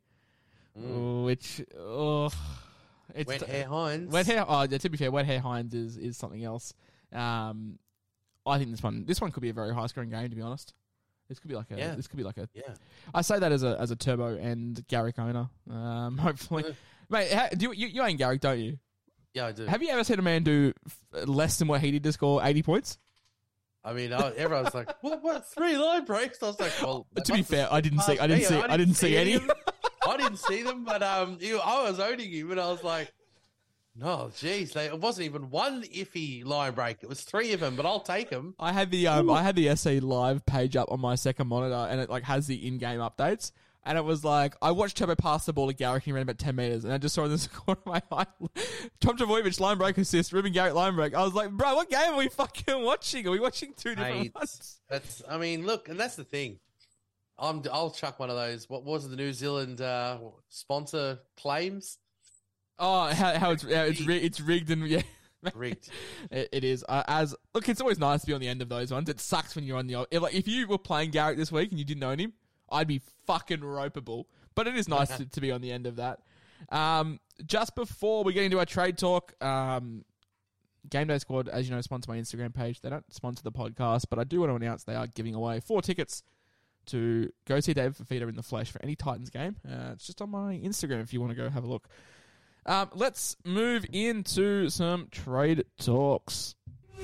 mm. which oh, it's wet hair Hines. Wet hair. Oh, to be fair, wet hair Hines is, is something else. Um, I think this one this one could be a very high scoring game. To be honest, this could be like a yeah. this could be like a. Yeah. I say that as a as a Turbo and Garrick owner. Um, hopefully, mate. How, do you, you you own Garrick, don't you? Yeah, I do. Have you ever seen a man do f- less than what he did to score eighty points? I mean, I, everyone's like, "What? What? Three line breaks?" I was like, "Well." To be fair, I didn't see. I didn't see. I didn't see any. I didn't see them, but um, you, I was owning him, and I was like, "No, geez, they, it wasn't even one iffy line break. It was three of them, but I'll take them." I had the um, Ooh. I had the S A Live page up on my second monitor, and it like has the in-game updates. And it was like, I watched Turbo pass the ball to Garrick and he ran about ten metres. And I just saw in the corner of my eye, Tom Travojevic line break assist, Ruben Garrick line break. I was like, bro, what game are we fucking watching? Are we watching two different Mate, ones? That's, I mean, look, and that's the thing. I'm, I'll chuck one of those. What was it, the New Zealand uh, sponsor claims? Oh, how, how it's how it's, it's rigged and yeah. Rigged. it, it is. Uh, as Look, it's always nice to be on the end of those ones. It sucks when you're on the... If, like, if you were playing Garrick this week and you didn't own him, I'd be fucking ropeable. But it is nice to, to be on the end of that. Um, just before we get into our trade talk, um, Game Day Squad, as you know, sponsor my Instagram page. They don't sponsor the podcast, but I do want to announce they are giving away four tickets to go see David Fafita in the flesh for any Titans game. Uh, it's just on my Instagram if you want to go have a look. Um, let's move into some trade talks.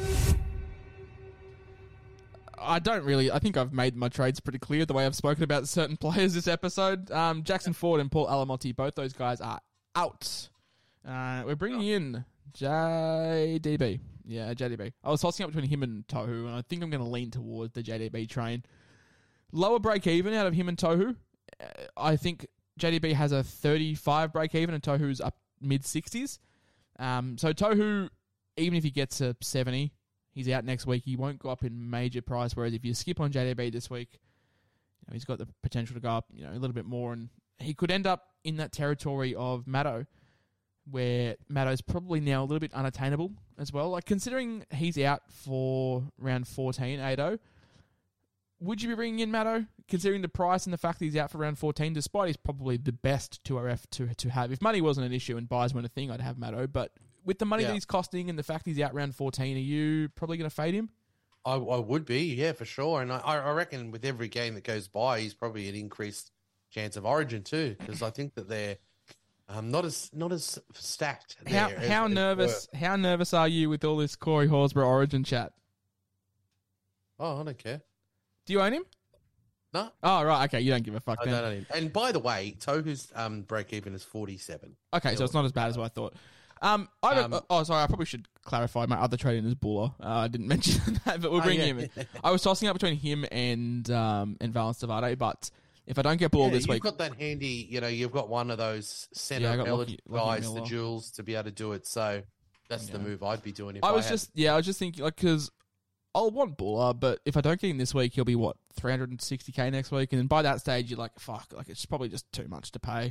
I don't really... I think I've made my trades pretty clear the way I've spoken about certain players this episode. Um, Jackson Ford and Paul Alamotti, both those guys are out. Uh, we're bringing in J D B. Yeah, J D B. I was tossing up between him and Tohu, and I think I'm going to lean towards the J D B train. Lower break-even out of him and Tohu. Uh, I think J D B has a thirty-five break-even and Tohu's up mid-sixties. Um, so Tohu, even if he gets a seventy... He's out next week. He won't go up in major price. Whereas if you skip on J D B this week, you know, he's got the potential to go up, you know, a little bit more, and he could end up in that territory of Maddo, where Maddo's probably now a little bit unattainable as well. Like considering he's out for round fourteen, Ado, would you be bringing in Maddo, considering the price and the fact that he's out for round fourteen, despite he's probably the best two R F to to have? If money wasn't an issue and buys weren't a thing, I'd have Maddo, but with the money yeah. that he's costing and the fact he's out round fourteen, are you probably going to fade him? I, I would be, yeah, for sure. And I, I reckon with every game that goes by, he's probably an increased chance of Origin too, because I think that they're um, not as not as stacked. How as, how as nervous how nervous are you with all this Corey Horsburgh Origin chat? Oh, I don't care. Do you own him? No. Oh, right. Okay, you don't give a fuck I then. don't own him. And by the way, Tohu's um, break even is forty-seven. Okay, so it's not as bad as what I thought. Um, I don't, um, oh, sorry. I probably should clarify. My other trade in is Buller. Uh, I didn't mention that, but we'll bring oh, yeah. him in. I was tossing up between him and um and Valence Tavade, but if I don't get Buller yeah, this you've week, you've got that handy. You know, you've got one of those center yeah, eligible Lockie, guys, Lockie the Jules, to be able to do it. So That's Yeah. the move I'd be doing if I I, was had- just, yeah, I was just thinking, like, because I'll want Buller, but if I don't get him this week, he'll be, what, three hundred sixty k next week? And then by that stage, you're like, fuck, like, it's probably just too much to pay.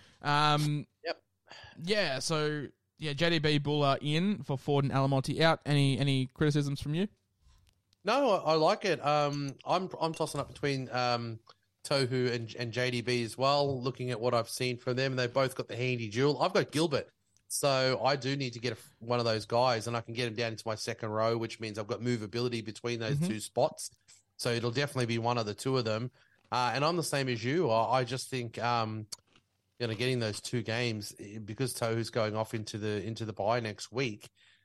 Um, Yep. Yeah, so, yeah, J D B, Buller in for Ford and Alamonte out. Any any criticisms from you? No, I, I like it. Um, I'm I'm tossing up between um, Tohu and and J D B as well. Looking at what I've seen from them, they've both got the handy duel. I've got Gilbert, so I do need to get a, one of those guys, and I can get him down into my second row, which means I've got movability between those Mm-hmm. two spots. So it'll definitely be one of the two of them. Uh, and I'm the same as you. I, I just think um, you know, getting those two games because Tohu's going off into the into the bye next week.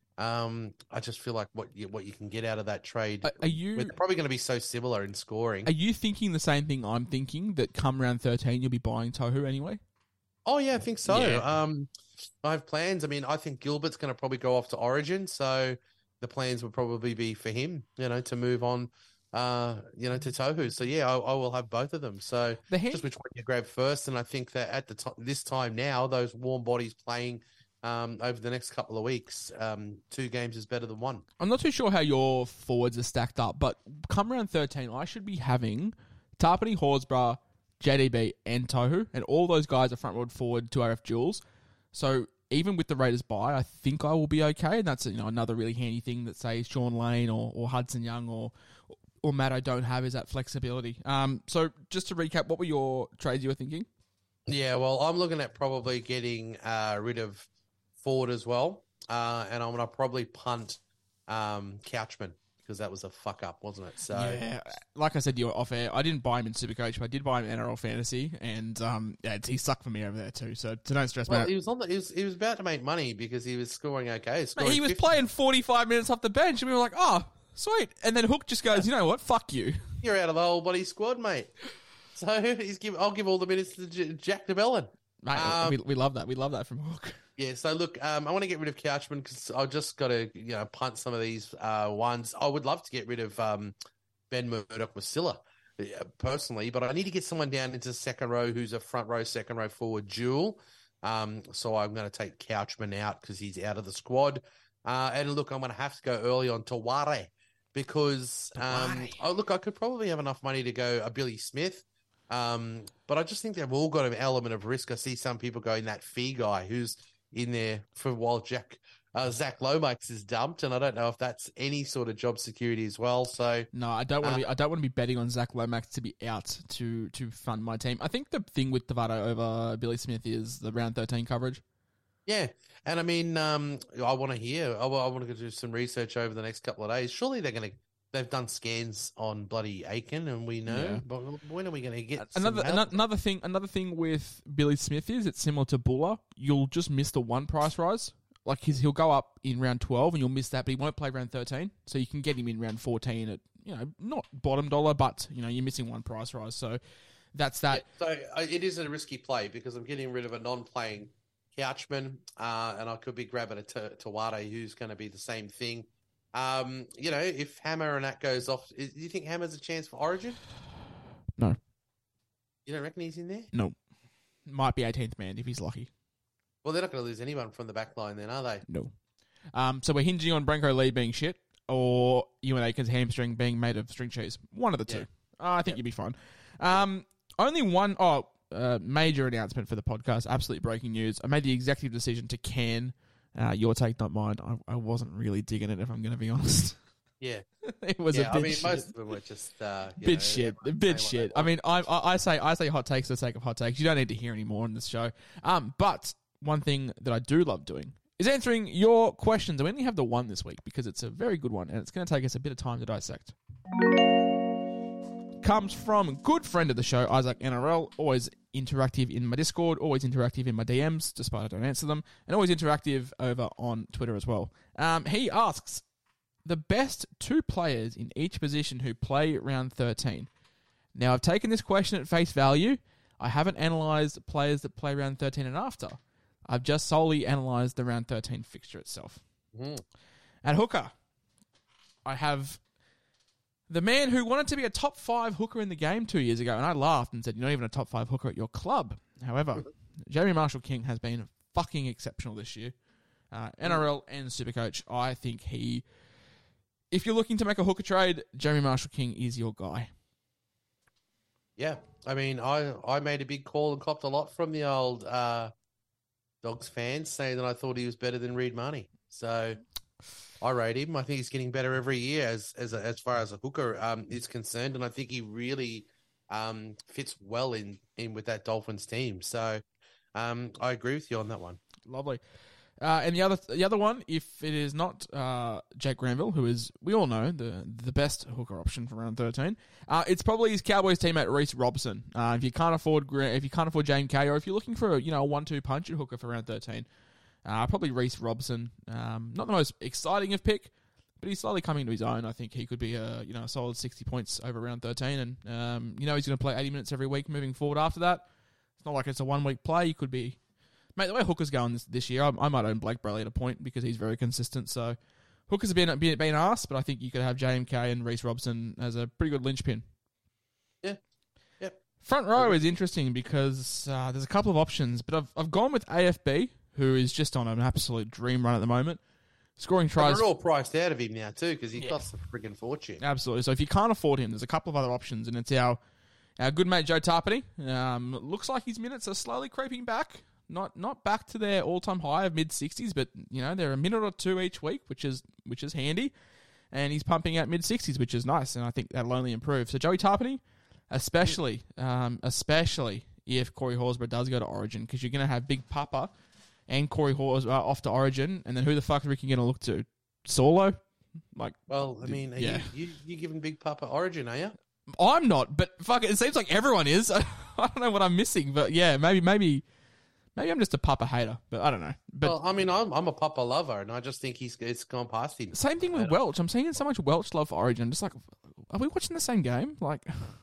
Um, I just feel like what you, what you can get out of that trade. Are, are you They're probably going to be so similar in scoring. are you thinking the same thing I'm thinking, that come round thirteen you'll be buying Tohu anyway? Oh yeah, I think so. Yeah. Um, I have plans. I mean, I think Gilbert's going to probably go off to Origin, so the plans would probably be for him, you know, to move on, uh, you know, to Tohu. So yeah, I, I will have both of them. So The hand- just which one you grab first, and I think that at the time, this time now, those warm bodies playing. Um, over the next couple of weeks, um, two games is better than one. I'm not too sure how your forwards are stacked up, but come round thirteen, I should be having Tarpany, Horsburgh, J D B, and Tohu, and all those guys are front row forward two R F duels. So even with the Raiders bye, I think I will be okay, and that's, you know, another really handy thing that, say, Sean Lane or, or Hudson Young or or Matto don't have, is that flexibility. Um, so just to recap, what were your trades you were thinking? Yeah, well, I'm looking at probably getting uh, rid of Ford as well, uh, and I'm going to probably punt um, Couchman because that was a fuck up, wasn't it? So Yeah, like I said to you off air, I didn't buy him in Supercoach, but I did buy him in N R L Fantasy, and um, yeah, he sucked for me over there too. So, so don't stress, well, mate. he was on the, he was he was about to make money because he was scoring okay. Scoring Mate, he was fifty. playing forty-five minutes off the bench, and we were like, oh, sweet. And then Hook just goes, you know what? Fuck you. You're out of the whole body squad, mate. So he's give I'll give all the minutes to J- Jack DeBellin. Mate, Um, we, we love that. We love that from Hook. Yeah, so look, um, I want to get rid of Couchman because I've just got to, you know, punt some of these uh, ones. I would love to get rid of um, Ben Murdoch-Wasilla uh, personally, but I need to get someone down into second row who's a front row, second row forward duel. Um, so I'm going to take Couchman out because he's out of the squad. Uh, and look, I'm going to have to go early on Taware because, um, oh, look, I could probably have enough money to go a Billy Smith. Um, but I just think they've all got an element of risk. I see some people going that fee guy who's in there for while Jack uh, Zach Lomax is dumped, and I don't know if that's any sort of job security as well. So No, I don't want to Uh, be. I don't want to be betting on Zach Lomax to be out to to fund my team. I think the thing with Tavares over Billy Smith is the round thirteen coverage. yeah, and I mean, um, I want to hear. I, I want to do some research over the next couple of days. Surely they're going to. They've done scans on bloody Aiken, and we know. Yeah. But when are we going to get some Another help? ano- another thing. Another thing with Billy Smith is it's similar to Buller. You'll just miss the one price rise. Like his, he'll go up in round twelve, and you'll miss that, but he won't play round thirteen. So you can get him in round fourteen at, you know, not bottom dollar, but you know you're missing one price rise. So that's that. So uh, it is a risky play because I'm getting rid of a non-playing Couchman, uh, and I could be grabbing a T- Tawade who's going to be the same thing. Um, you know, if Hammer and that goes off, is, do you think Hammer's a chance for Origin? No, You don't reckon he's in there? no, might be eighteenth man if he's lucky. Well, they're not going to lose anyone from the back line then, are they? No. Um, so we're hinging on Branko Lee being shit or Ewan Aiken's hamstring being made of string cheese. One of the two. Yeah. Uh, I think you'd be fine. Um, only one, oh, uh, major announcement for the podcast. Absolute breaking news. I made the executive decision to can uh, Your Take, Not Mine. I, I wasn't really digging it, if I'm going to be honest. Yeah. It was yeah, a bit I mean, shit. most of them were just uh, you Bit know, shit, everyone bit saying shit. what I they mean, I, I I say I say hot takes for the sake of hot takes. You don't need to hear any more on this show. Um, but one thing that I do love doing is answering your questions. And we only have the one this week because it's a very good one, and it's going to take us a bit of time to dissect. Comes from a good friend of the show, Isaac N R L. Always interactive in my Discord, always interactive in my D Ms, despite I don't answer them, and always interactive over on Twitter as well. Um, he asks, the best two players in each position who play round thirteen. Now, I've taken this question at face value. I haven't analysed players that play round thirteen and after. I've just solely analysed the round thirteen fixture itself. Mm. At hooker, I have the man who wanted to be a top five hooker in the game two years ago, and I laughed and said, you're not even a top five hooker at your club. However, Jeremy Marshall-King has been fucking exceptional this year. uh, N R L and Supercoach. I think he, if you're looking to make a hooker trade, Jeremy Marshall-King is your guy. Yeah, I mean, I, I made a big call and copped a lot from the old uh, Dogs fans saying that I thought he was better than Reed Marnie. So I rate him. I think he's getting better every year as as a, as far as a hooker um, is concerned, and I think he really um, fits well in, in with that Dolphins team. So um, I agree with you on that one. Lovely. Uh, and the other the other one, if it is not uh, Jake Granville, who is, we all know, the the best hooker option for round thirteen, uh, it's probably his Cowboys teammate Reese Robson. Uh, if you can't afford if you can't afford J M K, or if you're looking for a, you know, a one two punch at hooker for round thirteen, uh, probably Reese Robson. Um, not the most exciting of pick, but he's slowly coming to his own. I think he could be a you know a solid sixty points over round thirteen, and um, you know he's going to play eighty minutes every week moving forward after that. It's not like it's a one week play. He could be. Mate, the way Hooker's going this, this year, I, I might own Blake Brayley at a point because he's very consistent. So Hooker's been been, been asked, but I think you could have J M K and Reese Robson as a pretty good linchpin. Yeah, yep. Front row is interesting because uh, there's a couple of options, but I've I've gone with A F B, who is just on an absolute dream run at the moment, scoring tries. We're all priced out of him now too because he yeah. costs a friggin' fortune. Absolutely. So if you can't afford him, there's a couple of other options, and it's our our good mate Joe Tarpany. Um, looks like his minutes are slowly creeping back. Not not back to their all-time high of mid-sixties, but, you know, they're a minute or two each week, which is which is handy. And he's pumping out mid-sixties, which is nice, and I think that'll only improve. So Joey Tarpany, especially um, especially if Corey Horsburgh does go to Origin, because you're going to have Big Papa and Corey Horsburgh off to Origin, and then who the fuck is Ricky going to look to? Solo? Like, Well, I mean, are yeah. you, you, you giving Big Papa Origin, are you? I'm not, but fuck it, it seems like everyone is. I don't know what I'm missing, but yeah, maybe maybe... Maybe I'm just a Papa hater, but I don't know. But well, I mean, I'm I'm a Papa lover, and I just think he's it's gone past him. Same thing with Welch. I'm seeing so much Welch love for Origin. Just like, are we watching the same game? Like,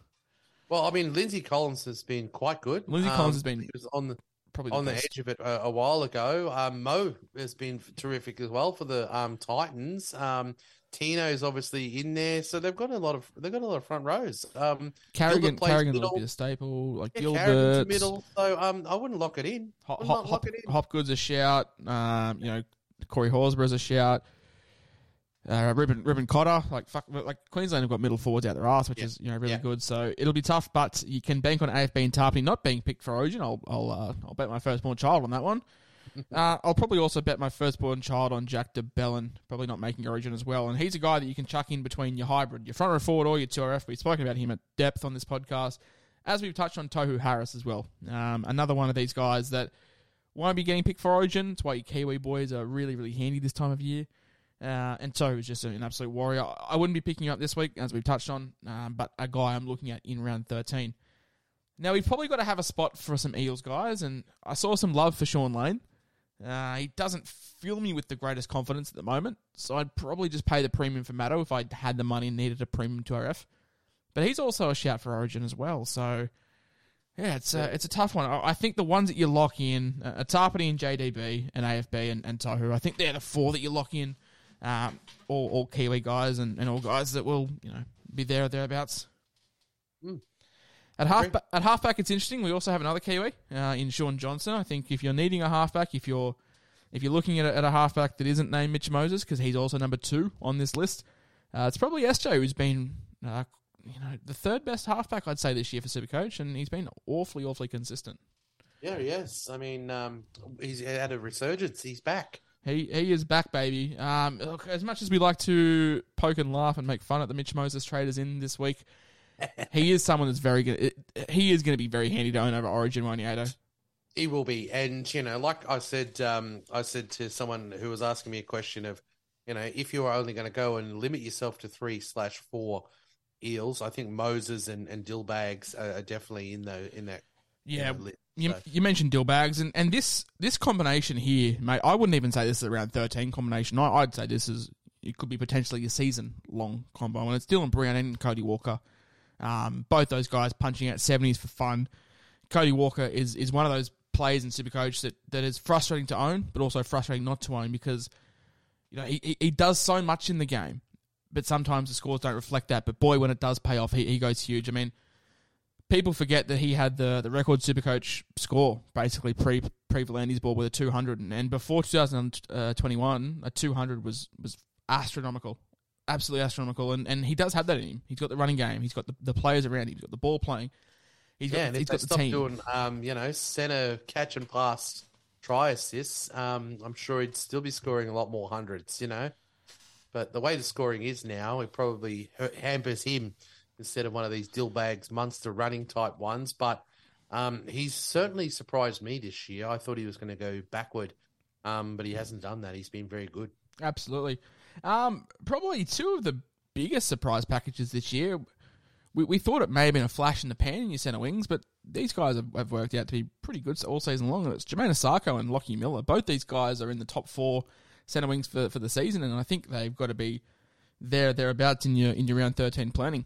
well, I mean, Lindsay Collins has been quite good. Lindsay um, Collins has been he was on the probably on the, the edge of it a, a while ago. Um, Mo has been terrific as well for the um, Titans. Um, Tino's obviously in there, so they've got a lot of they've got a lot of front rows. Um, Carrigan, Carrigan will be a staple, like yeah, Gilbert, middle. So um, I wouldn't lock it in. Hop, Hop, Hop, Hopgood's a shout. Um, you know, Corey Horsburgh's a shout. Uh, Ruben Ruben Cotter, like fuck, like Queensland have got middle forwards out their arse, which yeah. is you know really yeah. good. So it'll be tough, but you can bank on A F B and Tarpany not being picked for Origin. I'll I'll uh, I'll bet my firstborn child on that one. uh, I'll probably also bet my firstborn child on Jack DeBellin, probably not making Origin as well. And he's a guy that you can chuck in between your hybrid, your front row forward, or your two R F. We've spoken about him at depth on this podcast, as we've touched on Tohu Harris as well. Um, another one of these guys that won't be getting picked for Origin. It's why your Kiwi boys are really, really handy this time of year. Uh, and Tohu is just an absolute warrior. I wouldn't be picking up this week, as we've touched on, um, but a guy I'm looking at in round thirteen. Now, we've probably got to have a spot for some Eels guys, and I saw some love for Sean Lane. Uh, he doesn't fill me with the greatest confidence at the moment, so I'd probably just pay the premium for Matto if I had the money and needed a premium to R F. But he's also a shout for Origin as well, so yeah, it's a, it's a tough one. I think the ones that you lock in are Tarpany and J D B and A F B and, and Tohu. I think they're the four that you lock in, um, all, all Kiwi guys and, and all guys that will you know be there or thereabouts. Mm. At halfback, at halfback, it's interesting. We also have another Kiwi uh, in Sean Johnson. I think if you're needing a halfback, if you're if you're looking at a, at a halfback that isn't named Mitch Moses, because he's also number two on this list, uh, it's probably S J who's been uh, you know the third best halfback I'd say this year for Supercoach, and he's been awfully awfully consistent. Yeah, yes. I mean, um, he's had a resurgence. He's back. He he is back, baby. Um, look, as much as we like to poke and laugh and make fun at the Mitch Moses traders in this week. He is someone that's very good. He is going to be very handy to own over Origin, won't he, Ado? He will be. And, you know, like I said, um, I said to someone who was asking me a question of, you know, if you are only going to go and limit yourself to three slash four Eels, I think Moses and, and Dillbags are, are definitely in the in that. Yeah, you know, list, you, so. you mentioned Dillbags, and, and this this combination here, mate, I wouldn't even say this is around thirteen combination. I, I'd say this is, it could be potentially a season-long combo, and it's Dylan Brown and Cody Walker. Um, both those guys punching out seventies for fun. Cody Walker is, is one of those players in Supercoach that, that is frustrating to own, but also frustrating not to own because you know he, he does so much in the game, but sometimes the scores don't reflect that. But boy, when it does pay off, he, he goes huge. I mean, people forget that he had the, the record Supercoach score, basically pre pre Volandi's ball with a two hundred, and, and before two thousand twenty-one, a two hundred was was astronomical, absolutely astronomical, and, and he does have that in him. He's got the running game, he's got the, the players around him, he's got the ball playing, he's got, yeah, and he's if got they the stop team. doing, um, you know, centre catch and pass try assists, um, I'm sure he'd still be scoring a lot more hundreds, you know. But the way the scoring is now, it probably hampers him instead of one of these Dillbags Munster running type ones. But um, he's certainly surprised me this year. I thought he was going to go backward, um, but he hasn't done that. He's been very good. Absolutely. Um, probably two of the biggest surprise packages this year. We we thought it may have been a flash in the pan in your centre wings, but these guys have, have worked out to be pretty good all season long. And it's Jermaine Asako and Lockie Miller. Both these guys are in the top four centre wings for, for the season, and I think they've got to be there thereabouts in your in your round thirteen planning.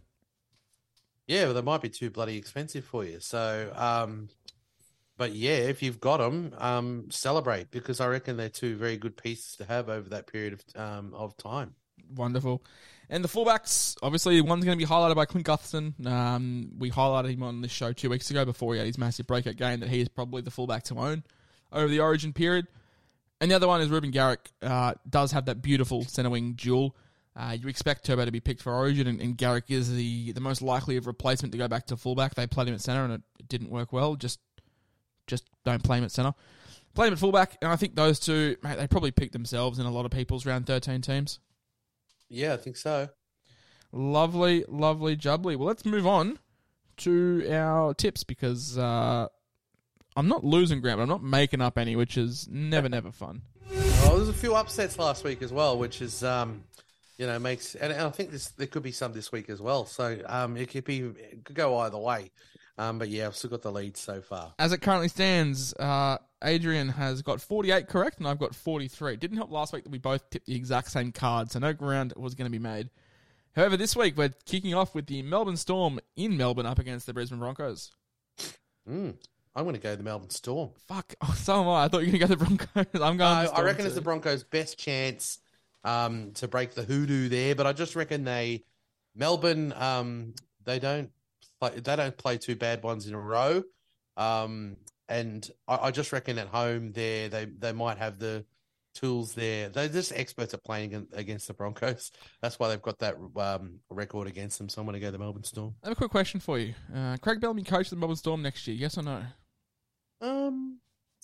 Yeah, well, they might be too bloody expensive for you. So, um, but yeah, if you've got them, um, celebrate, because I reckon they're two very good pieces to have over that period of um, of time. Wonderful. And the fullbacks, obviously, one's going to be highlighted by Clint Gutherson. Um, we highlighted him on this show two weeks ago before he had his massive breakout game, that he is probably the fullback to own over the Origin period. And the other one is Ruben Garrick. Uh, does have that beautiful centre wing duel. Uh, you expect Turbo to be picked for Origin, and, and Garrick is the, the most likely of replacement to go back to fullback. They played him at centre, and it, it didn't work well. Just just don't play him at centre. Play him at fullback, and I think those two, mate, they probably picked themselves in a lot of people's round thirteen teams. Yeah, I think so. Lovely, lovely jubbly. Well, let's move on to our tips, because uh, I'm not losing ground, but I'm not making up any, which is never, never fun. Well, there's a few upsets last week as well, which is, um, you know, makes, and I think this there could be some this week as well. So um, it could be, it could go either way. Um, but yeah, I've still got the lead so far. As it currently stands, uh, Adrian has got forty-eight correct, and I've got forty-three. Didn't help last week that we both tipped the exact same card, so no ground was going to be made. However, this week we're kicking off with the Melbourne Storm in Melbourne up against the Brisbane Broncos. Mm, I'm going to go the Melbourne Storm. Fuck, oh, so am I. I thought you were going to go the Broncos. I'm going. No, the Storm I reckon too. it's the Broncos' best chance um, to break the hoodoo there, but I just reckon they Melbourne um, they don't play, they don't play two bad ones in a row, um, and I, I just reckon at home there they they might have the tools there. They're just experts at playing against the Broncos. That's why they've got that um, record against them. So I'm going to go the Melbourne Storm. I have a quick question for you. Uh, Craig Bellamy coach the Melbourne Storm next year, yes or no? Um,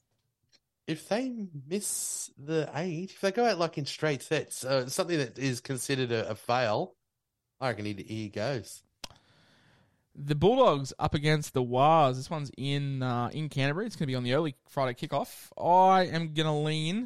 if they miss the eight, if they go out like in straight sets, uh, something that is considered a, a fail, I reckon he, he goes. The Bulldogs up against the Wars. This one's in uh, in Canterbury. It's going to be on the early Friday kickoff. I am going to lean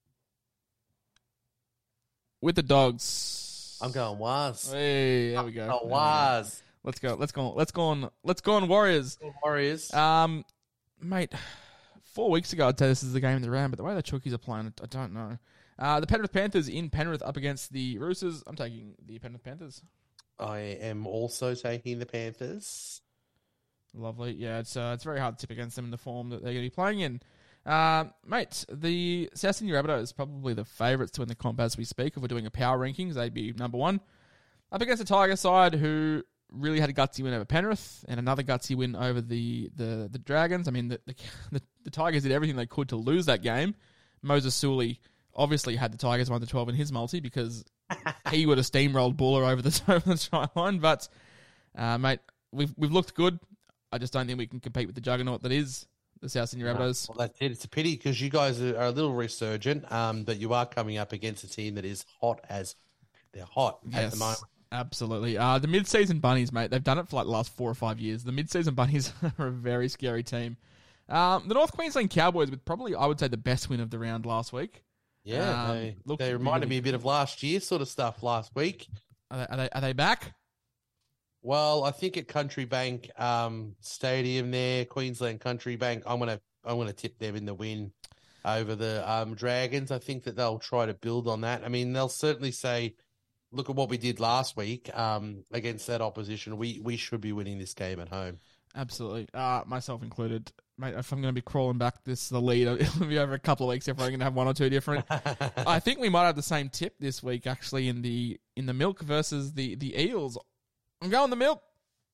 with the Dogs. I'm going Waz. Hey, there we go. Oh, Waz. Let's go. Let's go. Let's go on. Let's go on Warriors. Warriors. Um, mate, four weeks ago I'd say this is the game of the round, but the way the Chookies are playing, I don't know. Uh, the Penrith Panthers in Penrith up against the Roosters. I'm taking the Penrith Panthers. I am also taking the Panthers. Lovely. Yeah, it's uh, it's very hard to tip against them in the form that they're going to be playing in. Uh, mate, the South Sydney Rabbitohs probably the favourites to win the comp as we speak. If we're doing a power rankings, they'd be number one. Up against the Tiger side, who really had a gutsy win over Penrith and another gutsy win over the, the, the Dragons. I mean, the, the the Tigers did everything they could to lose that game. Moses Sully obviously had the Tigers one to twelve in his multi because he would have steamrolled Buller over the over the try line. But, uh, mate, we've we've looked good. I just don't think we can compete with the juggernaut that is the South Sydney Rabbitohs. Well, that's it. It's a pity because you guys are a little resurgent, um, but you are coming up against a team that is hot as they're hot Yes, at the moment. Absolutely. Uh, the mid-season Bunnies, mate, they've done it for like the last four or five years. The mid-season Bunnies are a very scary team. Um, the North Queensland Cowboys with probably, I would say, the best win of the round last week. Yeah, Um, they, looked they reminded really- me a bit of last year sort of stuff last week. Are they, are they, are they back? Well, I think at Country Bank um, Stadium there, Queensland Country Bank, I'm gonna I'm gonna tip them in the win over the um, Dragons. I think that they'll try to build on that. I mean, they'll certainly say, "Look at what we did last week um, against that opposition. We we should be winning this game at home." Absolutely. Uh, myself included. Mate, if I'm going to be crawling back this the lead, it'll be over a couple of weeks if I'm going to have one or two different. I think we might have the same tip this week, actually, in the in the Milk versus the, the Eels. I'm going the Milk.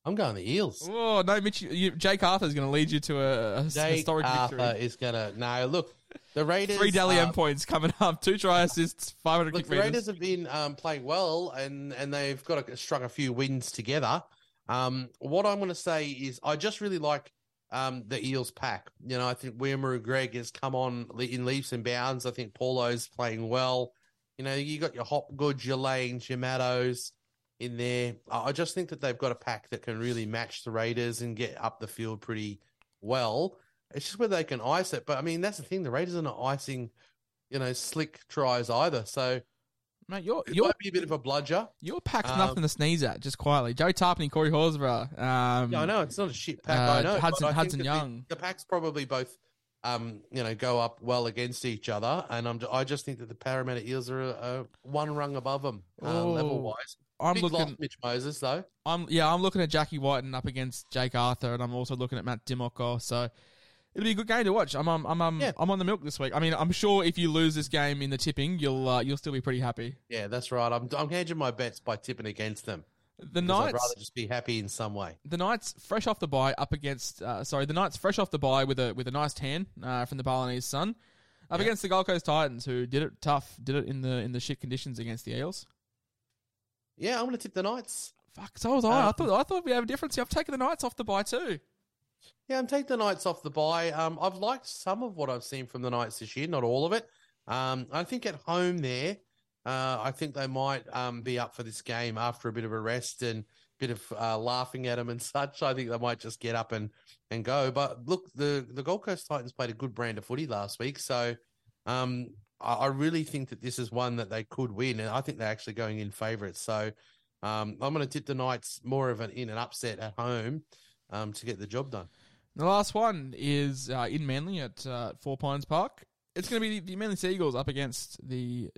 I'm going the Eels. Oh, no, Mitch, you, Jake Arthur's going to lead you to a, a Jake historic Arthur victory. is going to... No, look, the Raiders... Three Dally M um, points coming up. Two try assists, five hundred Look, kick the meters. Raiders have been um, playing well, and, and they've got a, struck a few wins together. Um, what I'm going to say is I just really like um, the Eels pack. You know, I think Wimmer Greg has come on in leaps and bounds. I think Paulo's playing well. You know, you got your Hopgood, your Lanes, your Maddows in there. I just think that they've got a pack that can really match the Raiders and get up the field pretty well. It's just whether they can ice it. But, I mean, that's the thing. The Raiders are not icing, you know, slick tries either. So, Mate, you're, it you're, might be a bit of a bludger. your pack's Um, nothing to sneeze at, just quietly. Joe Tarpany, Corey Horsburgh. Um, Yeah, I know. It's not a shit pack. uh, I know. but Hudson- I think Hudson that Young. The, the packs probably both, um, you know, go up well against each other. And I'm, I just think that the Parramatta Eels are a, a one rung above them, uh, Oh, level-wise. I'm Big looking... loss, Mitch Moses, though. I'm yeah, I'm looking at Jackie Whiten up against Jake Arthur, and I'm also looking at Matt Dimoko. So it'll be a good game to watch. I'm I'm I'm I'm, Yeah. I'm on the milk this week. I mean, I'm sure if you lose this game in the tipping, you'll uh, you'll still be pretty happy. Yeah, that's right. I'm I'm hedging my bets by tipping against them. The Because I'd Knights, rather just be happy in some way. the Knights, fresh off the bye, up against uh, sorry, the Knights fresh off the bye with a with a nice tan uh, from the Balinese sun, up Yeah. against the Gold Coast Titans, who did it tough, did it in the in the shit conditions against the Eels. Yeah, I'm going to tip the Knights. Fuck, so was I. I Um, thought I thought we have a difference. I've taken the Knights off the bye too. Yeah, I'm taking the Knights off the bye. Um, I've liked some of what I've seen from the Knights this year, not all of it. Um, I think at home there, uh, I think they might um, be up for this game after a bit of a rest and a bit of uh, laughing at them and such. I think they might just get up and, and go. But look, the, the Gold Coast Titans played a good brand of footy last week, so um, I, I really think that this is one that they could win, and I think they're actually going in favourites. So um, I'm going to tip the Knights more of an in an upset at home um, to get the job done. The last one is uh, in Manly at uh, Four Pines Park. It's going to be the Manly Seagulls up against the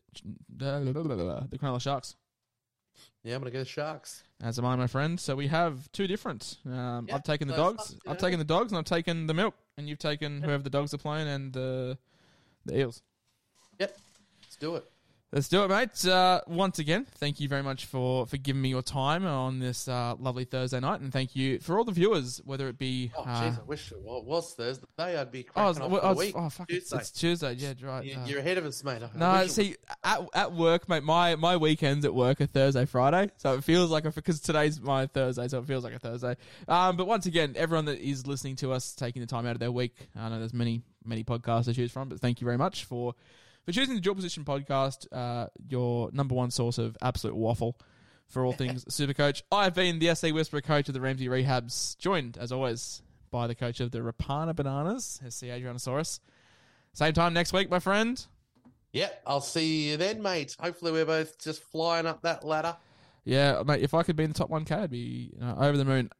the, the Cronulla Sharks. Yeah, I'm going to go the Sharks. As am I, my friend. So we have two different. Um, Yeah, I've taken the so it's dogs. not, you I've know. taken the dogs, and I've taken the milk. And you've taken whoever the dogs are playing and uh, the Eels. Yep, let's do it. Let's do it, mate. Uh, once again, thank you very much for, for giving me your time on this uh, lovely Thursday night, and thank you for all the viewers, whether it be. Oh, uh, jeez, I wish it wa- was Thursday. I'd be oh, cracking it's, off well, for oh, the it's- week. oh, fuck, it's, Tuesday. it's Tuesday. Yeah, right. You- uh, You're ahead of us, mate. I No, wish it see, at, at work, mate, my, my weekends at work are Thursday, Friday, so it feels like, because today's my Thursday, so it feels like a Thursday. Um, but once again, everyone that is listening to us, taking the time out of their week, I know there's many, many podcasts to choose from, but thank you very much for, for choosing the Dual Position Podcast, uh, your number one source of absolute waffle for all things Supercoach. I've been the S C Whisperer coach of the Ramsey Rehabs, joined, as always, by the coach of the Rapana Bananas, S C Adrianosaurus. Same time next week, my friend. Yep, I'll see you then, mate. Hopefully we're both just flying up that ladder. Yeah, mate, if I could be in the top one K, I'd be you know, over the moon.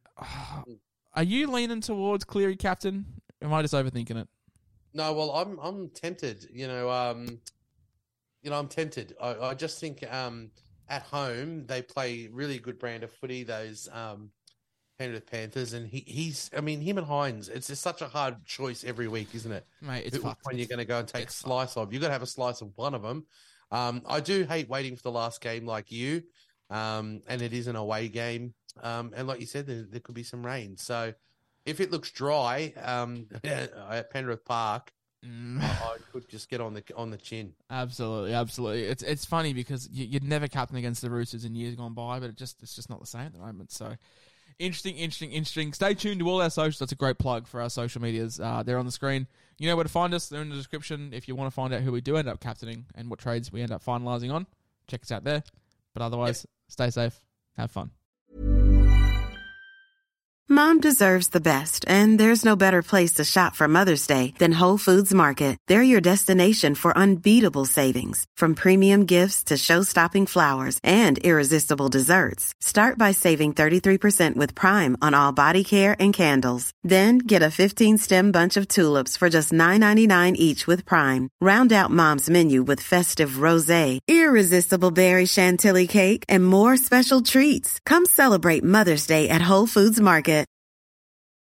Are you leaning towards Cleary captain? Am I just overthinking it? No, well, I'm I'm tempted. You know, um, you know, I'm tempted. I, I just think um, at home they play really good brand of footy. Those um, Penrith Panthers, and he, he's. I mean, him and Hines. It's just such a hard choice every week, isn't it? Mate, it's Which fucked. one you're going to go and take a It's slice of? You've got to have a slice of one of them. Um, I do hate waiting for the last game like you, um, and it is an away game. Um, and like you said, there, there could be some rain. So if it looks dry um, at Penrith Park, Mm, I could just get on the on the chin. absolutely, absolutely. It's it's funny because you, you'd never captain against the Roosters in years gone by, but it just it's just not the same at the moment. So interesting, interesting, interesting. Stay tuned to all our socials. That's a great plug for our social medias. Uh, they're on the screen. You know where to find us. They're in the description. If you want to find out who we do end up captaining and what trades we end up finalising on, check us out there. But otherwise, stay safe. Have fun. Mom deserves the best, and there's no better place to shop for Mother's Day than Whole Foods Market. They're your destination for unbeatable savings, from premium gifts to show-stopping flowers and irresistible desserts. Start by saving thirty-three percent with Prime on all body care and candles. Then get a fifteen-stem bunch of tulips for just nine ninety-nine each with Prime. Round out Mom's menu with festive rosé, irresistible berry chantilly cake, and more special treats. Come celebrate Mother's Day at Whole Foods Market.